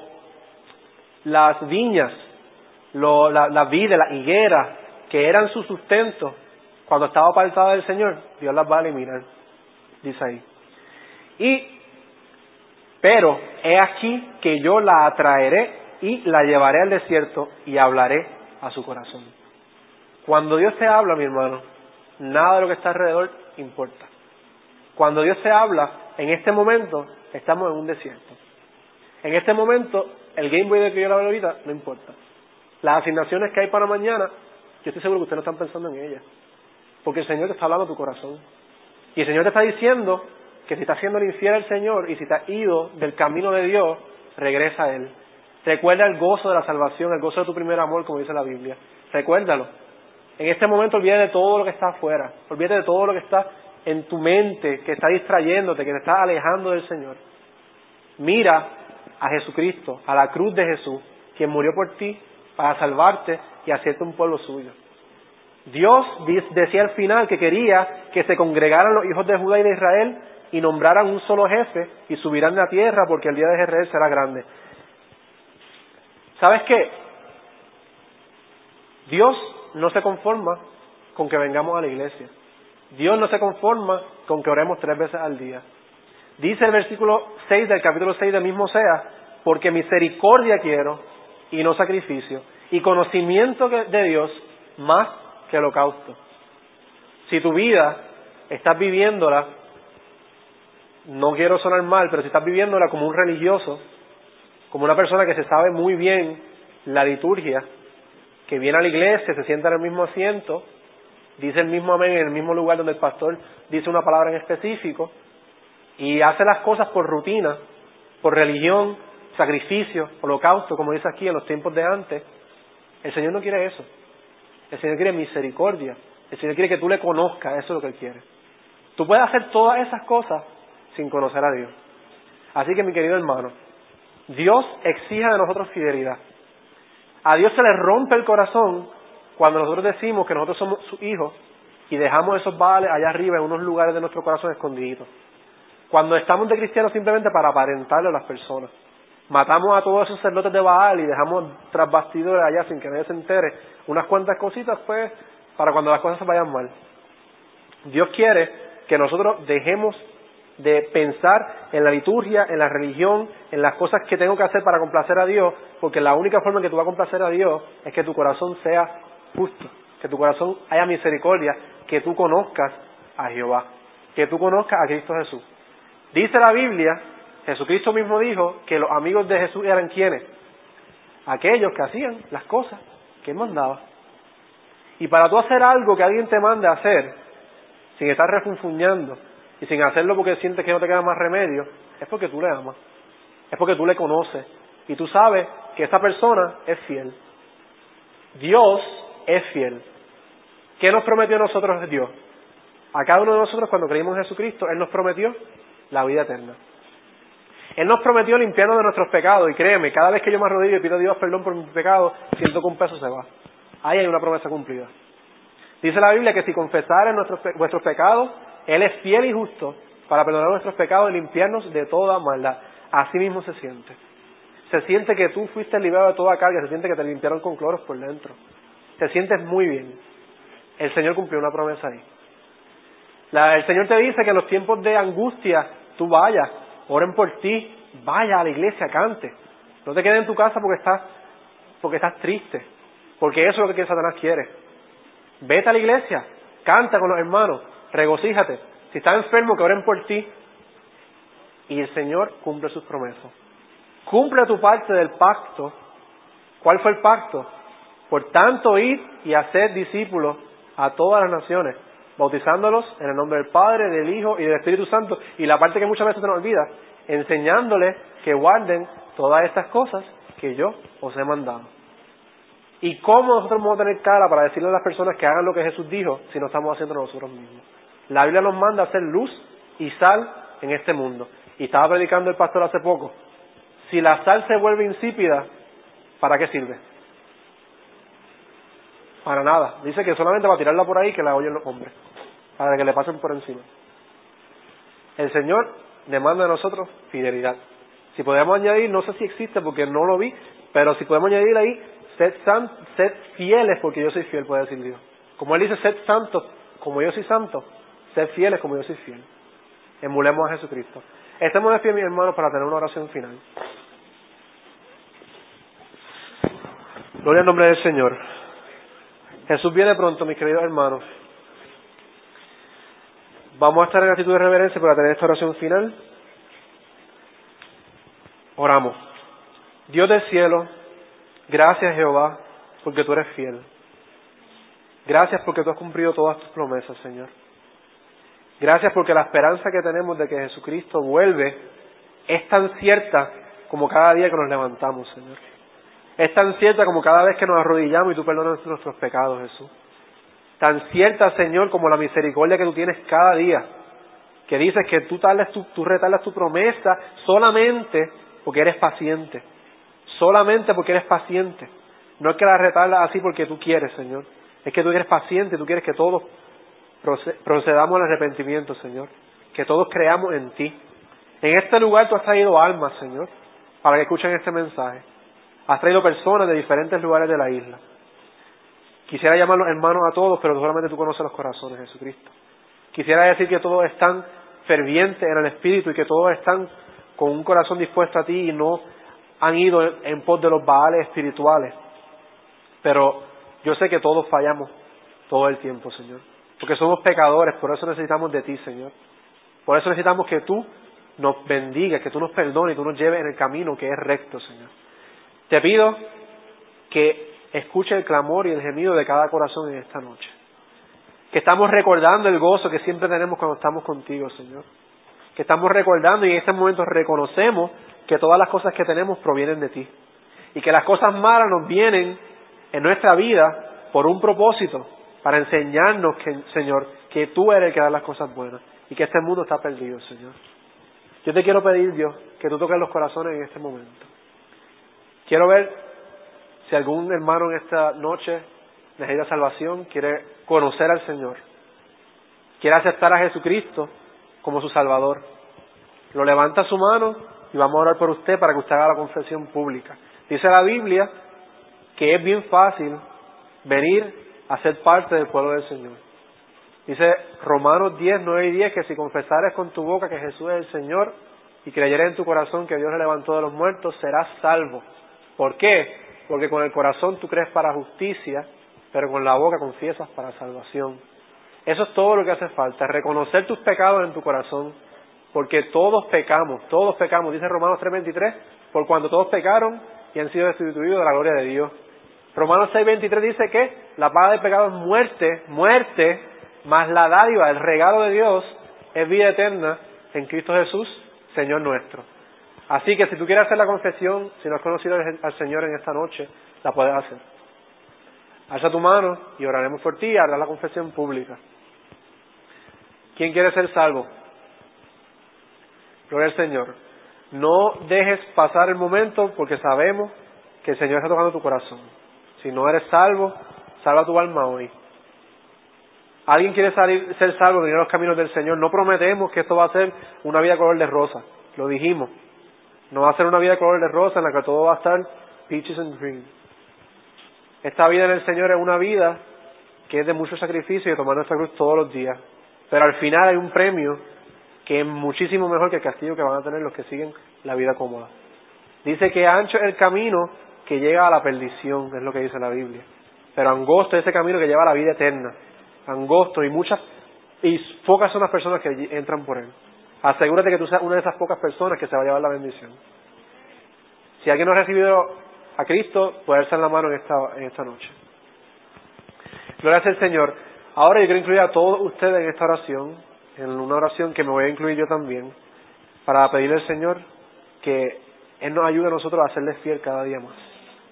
las viñas, lo, la, la vid, la higuera, que eran su sustento, cuando estaba apartada del Señor, Dios las va a eliminar. Dice ahí. Y, pero, he aquí que yo la atraeré y la llevaré al desierto y hablaré a su corazón. Cuando Dios te habla, mi hermano, nada de lo que está alrededor importa. Cuando Dios te habla, en este momento, estamos en un desierto. En este momento, el Game Boy de que yo le hablo ahorita, no importa. Las asignaciones que hay para mañana, yo estoy seguro que ustedes no están pensando en ellas. Porque el Señor te está hablando a tu corazón. Y el Señor te está diciendo que si estás siendo infiel al Señor y si te has ido del camino de Dios, regresa a Él. Recuerda el gozo de la salvación, el gozo de tu primer amor, como dice la Biblia. Recuérdalo. En este momento olvídate de todo lo que está afuera. Olvídate de todo lo que está en tu mente, que está distrayéndote, que te está alejando del Señor. Mira a Jesucristo, a la cruz de Jesús, quien murió por ti para salvarte y hacerte un pueblo suyo. Dios decía al final que quería que se congregaran los hijos de Judá y de Israel y nombraran un solo jefe y subirán a la tierra porque el día de Jezreel será grande. ¿Sabes qué? Dios no se conforma con que vengamos a la iglesia. Dios no se conforma con que oremos tres veces al día. Dice el versículo seis del capítulo seis del mismo Oseas, porque misericordia quiero y no sacrificio, y conocimiento de Dios más que holocausto. Si tu vida estás viviéndola, no quiero sonar mal, pero si estás viviéndola como un religioso, como una persona que se sabe muy bien la liturgia, que viene a la iglesia, se sienta en el mismo asiento, dice el mismo amén en el mismo lugar donde el pastor dice una palabra en específico, y hace las cosas por rutina, por religión, sacrificio, holocausto, como dice aquí en los tiempos de antes, el Señor no quiere eso. El Señor quiere misericordia. El Señor quiere que tú le conozcas, eso es lo que Él quiere. Tú puedes hacer todas esas cosas sin conocer a Dios. Así que, mi querido hermano, Dios exige de nosotros fidelidad. A Dios se le rompe el corazón cuando nosotros decimos que nosotros somos sus hijos y dejamos esos baales allá arriba en unos lugares de nuestro corazón escondiditos. Cuando estamos de cristianos simplemente para aparentarle a las personas. Matamos a todos esos sacerdotes de Baal y dejamos tras bastidores allá sin que nadie se entere unas cuantas cositas, pues, para cuando las cosas se vayan mal. Dios quiere que nosotros dejemos de pensar en la liturgia, en la religión, en las cosas que tengo que hacer para complacer a Dios, porque la única forma en que tú vas a complacer a Dios es que tu corazón sea justo, que tu corazón haya misericordia, que tú conozcas a Jehová, que tú conozcas a Cristo Jesús. Dice la Biblia, Jesucristo mismo dijo que los amigos de Jesús eran ¿quiénes? Aquellos que hacían las cosas que Él mandaba. Y para tú hacer algo que alguien te mande a hacer, sin estar refunfuñando, y sin hacerlo porque sientes que no te queda más remedio, es porque tú le amas, es porque tú le conoces, y tú sabes que esa persona es fiel. Dios es fiel. ¿Qué nos prometió a nosotros Dios? A cada uno de nosotros cuando creímos en Jesucristo, Él nos prometió la vida eterna. Él nos prometió limpiarnos de nuestros pecados, y créeme, cada vez que yo me arrodillo y pido a Dios perdón por mis pecados, siento que un peso se va. Ahí hay una promesa cumplida. Dice la Biblia que si confesaren nuestros, vuestros pecados, Él es fiel y justo para perdonar nuestros pecados y limpiarnos de toda maldad. Así mismo se siente. Se siente que tú fuiste liberado de toda carga, se siente que te limpiaron con cloros por dentro. Te sientes muy bien. El Señor cumplió una promesa ahí. La, el Señor te dice que en los tiempos de angustia tú vayas, oren por ti, vaya a la iglesia, cante. No te quedes en tu casa porque estás, porque estás triste, porque eso es lo que Satanás quiere. Vete a la iglesia, canta con los hermanos, regocíjate. Si estás enfermo, que oren por ti. Y el Señor cumple sus promesas. Cumple tu parte del pacto. ¿Cuál fue el pacto? Por tanto, ir y hacer discípulos a todas las naciones, bautizándolos en el nombre del Padre, del Hijo y del Espíritu Santo. Y la parte que muchas veces se nos olvida, enseñándoles que guarden todas estas cosas que yo os he mandado. ¿Y cómo nosotros vamos a tener cara para decirle a las personas que hagan lo que Jesús dijo si no estamos haciendo nosotros mismos? La Biblia nos manda a hacer luz y sal en este mundo. Y estaba predicando el pastor hace poco. Si la sal se vuelve insípida, ¿para qué sirve? Para nada. Dice que solamente va a tirarla por ahí que la oyen los hombres, para que le pasen por encima. El Señor demanda de nosotros fidelidad. Si podemos añadir, no sé si existe porque no lo vi, pero si podemos añadir ahí, sed, san, sed fieles porque yo soy fiel, puede decir Dios. Como Él dice, sed santos como yo soy santo, sed fieles como yo soy fiel. Emulemos a Jesucristo. Estemos de pie, mis hermanos, para tener una oración final. Gloria al nombre del Señor. Jesús viene pronto, mis queridos hermanos. Vamos a estar en actitud de reverencia para tener esta oración final. Oramos. Dios del cielo, gracias Jehová, porque tú eres fiel. Gracias porque tú has cumplido todas tus promesas, Señor. Gracias porque la esperanza que tenemos de que Jesucristo vuelve es tan cierta como cada día que nos levantamos, Señor. Es tan cierta como cada vez que nos arrodillamos y tú perdonas nuestros pecados, Jesús. Tan cierta, Señor, como la misericordia que tú tienes cada día. Que dices que tú, tardas tu, tú retardas tu promesa solamente porque eres paciente. Solamente porque eres paciente. No es que la retardas así porque tú quieres, Señor. Es que tú eres paciente y tú quieres que todos procedamos al arrepentimiento, Señor. Que todos creamos en ti. En este lugar tú has traído almas, Señor, para que escuchen este mensaje. Has traído personas de diferentes lugares de la isla. Quisiera llamarlos hermanos a todos, pero solamente tú conoces los corazones, Jesucristo. Quisiera decir que todos están fervientes en el Espíritu y que todos están con un corazón dispuesto a ti y no han ido en, en pos de los baales espirituales. Pero yo sé que todos fallamos todo el tiempo, Señor. Porque somos pecadores, por eso necesitamos de ti, Señor. Por eso necesitamos que tú nos bendigas, que tú nos perdones y tú nos lleves en el camino que es recto, Señor. Te pido que escuche el clamor y el gemido de cada corazón en esta noche. Que estamos recordando el gozo que siempre tenemos cuando estamos contigo, Señor. Que estamos recordando y en este momento reconocemos que todas las cosas que tenemos provienen de ti. Y que las cosas malas nos vienen en nuestra vida por un propósito, para enseñarnos, que, Señor, que tú eres el que da las cosas buenas y que este mundo está perdido, Señor. Yo te quiero pedir, Dios, que tú toques los corazones en este momento. Quiero ver si algún hermano en esta noche necesita salvación, quiere conocer al Señor, quiere aceptar a Jesucristo como su Salvador. Lo levanta su mano y vamos a orar por usted para que usted haga la confesión pública. Dice la Biblia que es bien fácil venir a ser parte del pueblo del Señor. Dice Romanos diez, nueve y diez que si confesares con tu boca que Jesús es el Señor y creyeres en tu corazón que Dios le levantó de los muertos, serás salvo. ¿Por qué? Porque con el corazón tú crees para justicia, pero con la boca confiesas para salvación. Eso es todo lo que hace falta, reconocer tus pecados en tu corazón, porque todos pecamos, todos pecamos, dice Romanos tres veintitrés, por cuando todos pecaron y han sido destituidos de la gloria de Dios. Romanos seis veintitrés dice que la paga del pecado es muerte, muerte, más la dádiva, el regalo de Dios, es vida eterna en Cristo Jesús, Señor nuestro. Así que si tú quieres hacer la confesión, si no has conocido al Señor en esta noche, la puedes hacer. Alza tu mano y oraremos por ti y harás la confesión pública. ¿Quién quiere ser salvo? Gloria al Señor. No dejes pasar el momento porque sabemos que el Señor está tocando tu corazón. Si no eres salvo, salva tu alma hoy. ¿Alguien quiere salir, ser salvo, venir a los caminos del Señor? No prometemos que esto va a ser una vida color de rosa. Lo dijimos. No va a ser una vida color de rosa en la que todo va a estar peaches and cream. Esta vida en el Señor es una vida que es de mucho sacrificio y de tomar nuestra cruz todos los días. Pero al final hay un premio que es muchísimo mejor que el castigo que van a tener los que siguen la vida cómoda. Dice que ancho es el camino que llega a la perdición, es lo que dice la Biblia. Pero angosto es ese camino que lleva a la vida eterna. Angosto y muchas, y pocas son las personas que entran por él. Asegúrate que tú seas una de esas pocas personas que se va a llevar la bendición. Si alguien no ha recibido a Cristo, puede alzar la mano en esta, en esta noche. Gloria al Señor. Ahora yo quiero incluir a todos ustedes en esta oración, en una oración que me voy a incluir yo también, para pedirle al Señor que Él nos ayude a nosotros a serles fiel cada día más.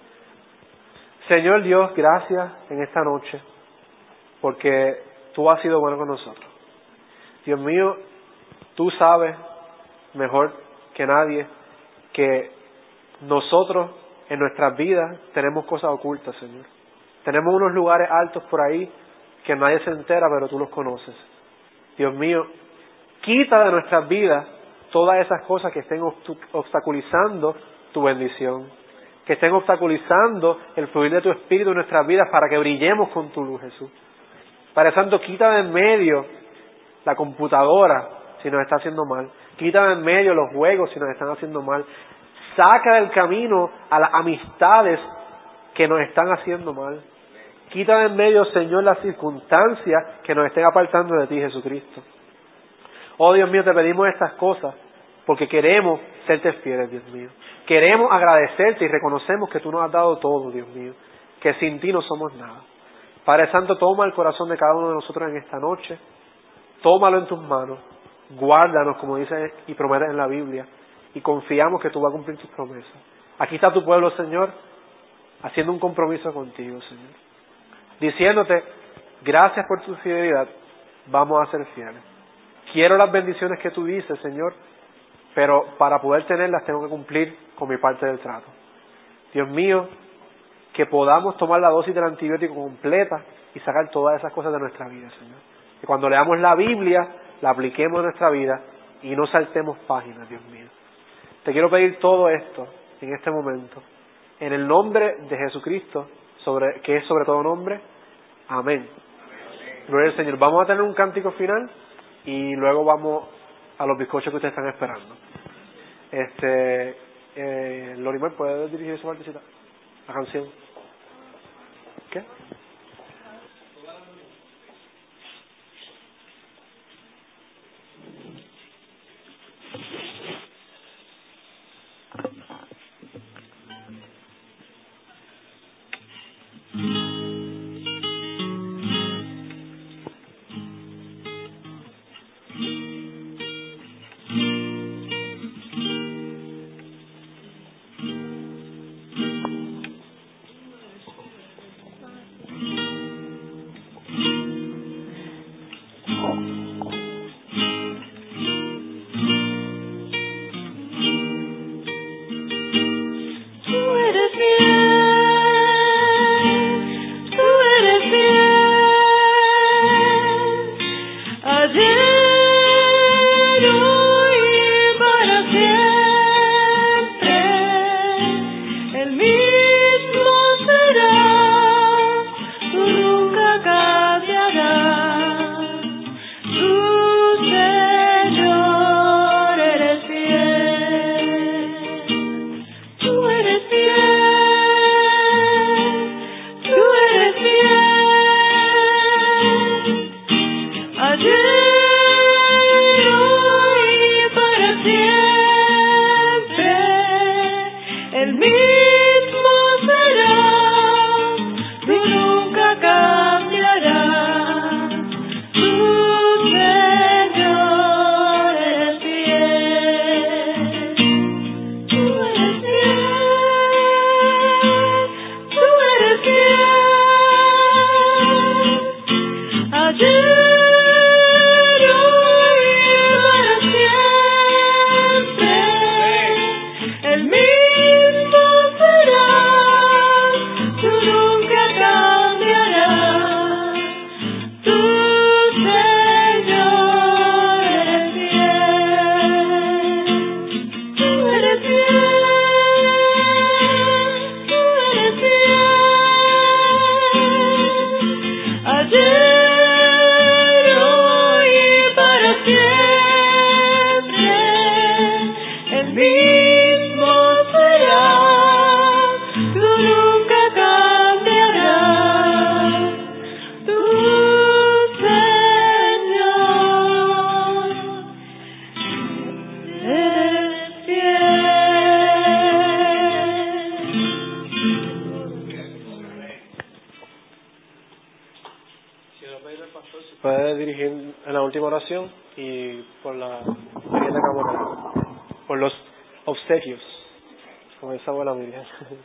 Señor Dios, gracias en esta noche, porque tú has sido bueno con nosotros. Dios mío, tú sabes mejor que nadie que nosotros en nuestras vidas tenemos cosas ocultas, Señor. Tenemos unos lugares altos por ahí que nadie se entera, pero tú los conoces. Dios mío, quita de nuestras vidas todas esas cosas que estén obstaculizando tu bendición, que estén obstaculizando el fluir de tu Espíritu en nuestras vidas para que brillemos con tu luz, Jesús. Padre Santo, quita de en medio la computadora si nos está haciendo mal. Quita de en medio los juegos si nos están haciendo mal. Saca del camino a las amistades que nos están haciendo mal. Quita de en medio, Señor, las circunstancias que nos estén apartando de ti, Jesucristo. Oh, Dios mío, te pedimos estas cosas porque queremos serte fieles, Dios mío. Queremos agradecerte y reconocemos que tú nos has dado todo, Dios mío. Que sin ti no somos nada. Padre Santo, toma el corazón de cada uno de nosotros en esta noche. Tómalo en tus manos. Guárdanos, como dice y promete en la Biblia. Y confiamos que tú vas a cumplir tus promesas. Aquí está tu pueblo, Señor, haciendo un compromiso contigo, Señor. Diciéndote, gracias por tu fidelidad, vamos a ser fieles. Quiero las bendiciones que tú dices, Señor, pero para poder tenerlas tengo que cumplir con mi parte del trato. Dios mío, que podamos tomar la dosis del antibiótico completa y sacar todas esas cosas de nuestra vida, Señor. Que cuando leamos la Biblia, la apliquemos en nuestra vida y no saltemos páginas, Dios mío. Te quiero pedir todo esto en este momento, en el nombre de Jesucristo, sobre, que es sobre todo nombre. Amén. Gloria al Señor. Vamos a tener un cántico final. y luego vamos a los bizcochos que ustedes están esperando. Este, eh, Lorimar, ¿puedes dirigir esa partecita? La canción. ¿Qué? Puede dirigir en la última oración y por la siguiente cámara, por los obsequios, como esa abuela Miriam.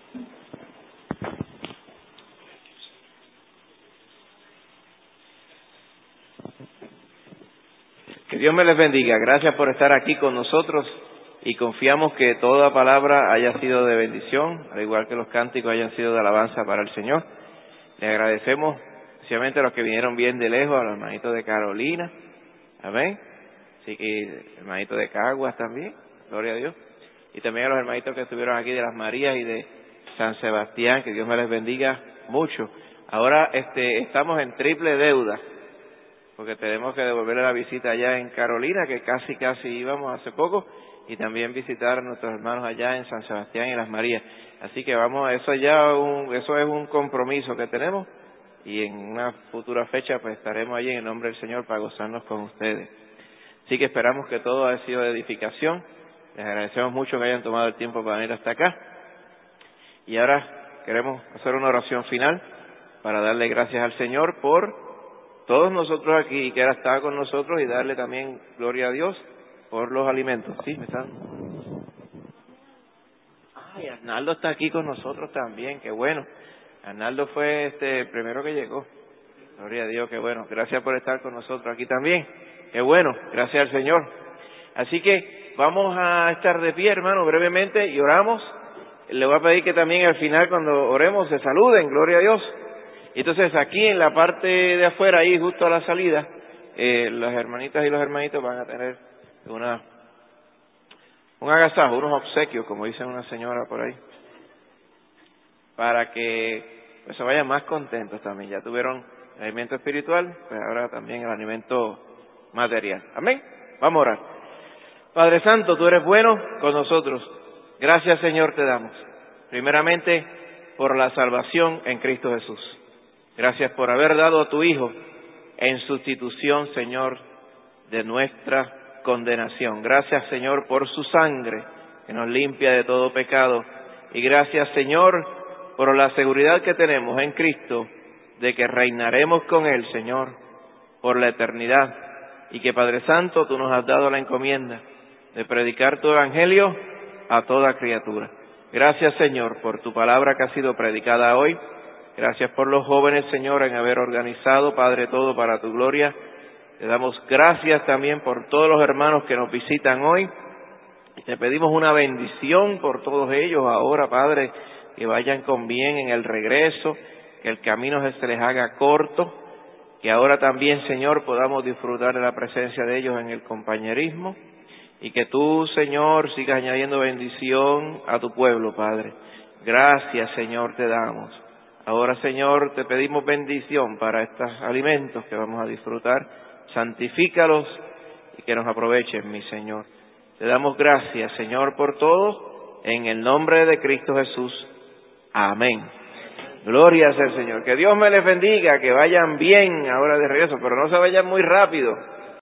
Que Dios me les bendiga. Gracias por estar aquí con nosotros y confiamos que toda palabra haya sido de bendición, al igual que los cánticos hayan sido de alabanza para el Señor. Le agradecemos especialmente a los que vinieron bien de lejos, a los hermanitos de Carolina, amén, así que hermanitos de Caguas también, gloria a Dios, y también a los hermanitos que estuvieron aquí de las Marías y de San Sebastián, que Dios me les bendiga mucho. Ahora este estamos en triple deuda, porque tenemos que devolverle la visita allá en Carolina, que casi casi íbamos hace poco, y también visitar a nuestros hermanos allá en San Sebastián y las Marías. Así que vamos, eso ya un, eso es un compromiso que tenemos, y en una futura fecha pues estaremos allí en el nombre del Señor para gozarnos con ustedes. Así que esperamos que todo haya sido de edificación. Les agradecemos mucho que hayan tomado el tiempo para venir hasta acá. Y ahora queremos hacer una oración final para darle gracias al Señor por todos nosotros aquí, que ahora está con nosotros, y darle también gloria a Dios por los alimentos. ¿Sí? ¿Me están? Ay, Arnaldo está aquí con nosotros también, qué bueno. Arnaldo fue este el primero que llegó. Gloria a Dios, qué bueno. Gracias por estar con nosotros aquí también. Qué bueno, gracias al Señor. Así que vamos a estar de pie, hermano, brevemente, y oramos. Le voy a pedir que también al final, cuando oremos, se saluden, gloria a Dios. Entonces, aquí en la parte de afuera, ahí justo a la salida, eh, las hermanitas y los hermanitos van a tener una un agasajo, unos obsequios, como dice una señora por ahí, para que pues se vayan más contentos también. Ya tuvieron el alimento espiritual, pues ahora también el alimento material. Amén. Vamos a orar. Padre Santo, tú eres bueno con nosotros. Gracias, Señor, te damos. Primeramente, por la salvación en Cristo Jesús. Gracias por haber dado a tu Hijo en sustitución, Señor, de nuestra condenación. Gracias, Señor, por su sangre que nos limpia de todo pecado. Y gracias, Señor, por la seguridad que tenemos en Cristo de que reinaremos con Él, Señor, por la eternidad. Y que, Padre Santo, tú nos has dado la encomienda de predicar tu evangelio a toda criatura. Gracias, Señor, por tu palabra que ha sido predicada hoy. Gracias por los jóvenes, Señor, en haber organizado, Padre, todo para tu gloria. Te damos gracias también por todos los hermanos que nos visitan hoy. Y te pedimos una bendición por todos ellos ahora, Padre, que vayan con bien en el regreso, que el camino se les haga corto, que ahora también, Señor, podamos disfrutar de la presencia de ellos en el compañerismo. Y que tú, Señor, sigas añadiendo bendición a tu pueblo, Padre. Gracias, Señor, te damos. Ahora, Señor, te pedimos bendición para estos alimentos que vamos a disfrutar. Santifícalos y que nos aprovechen, mi Señor. Te damos gracias, Señor, por todo. En el nombre de Cristo Jesús. Amén. Gloria sea el Señor. Que Dios me les bendiga, que vayan bien ahora de regreso, pero no se vayan muy rápido.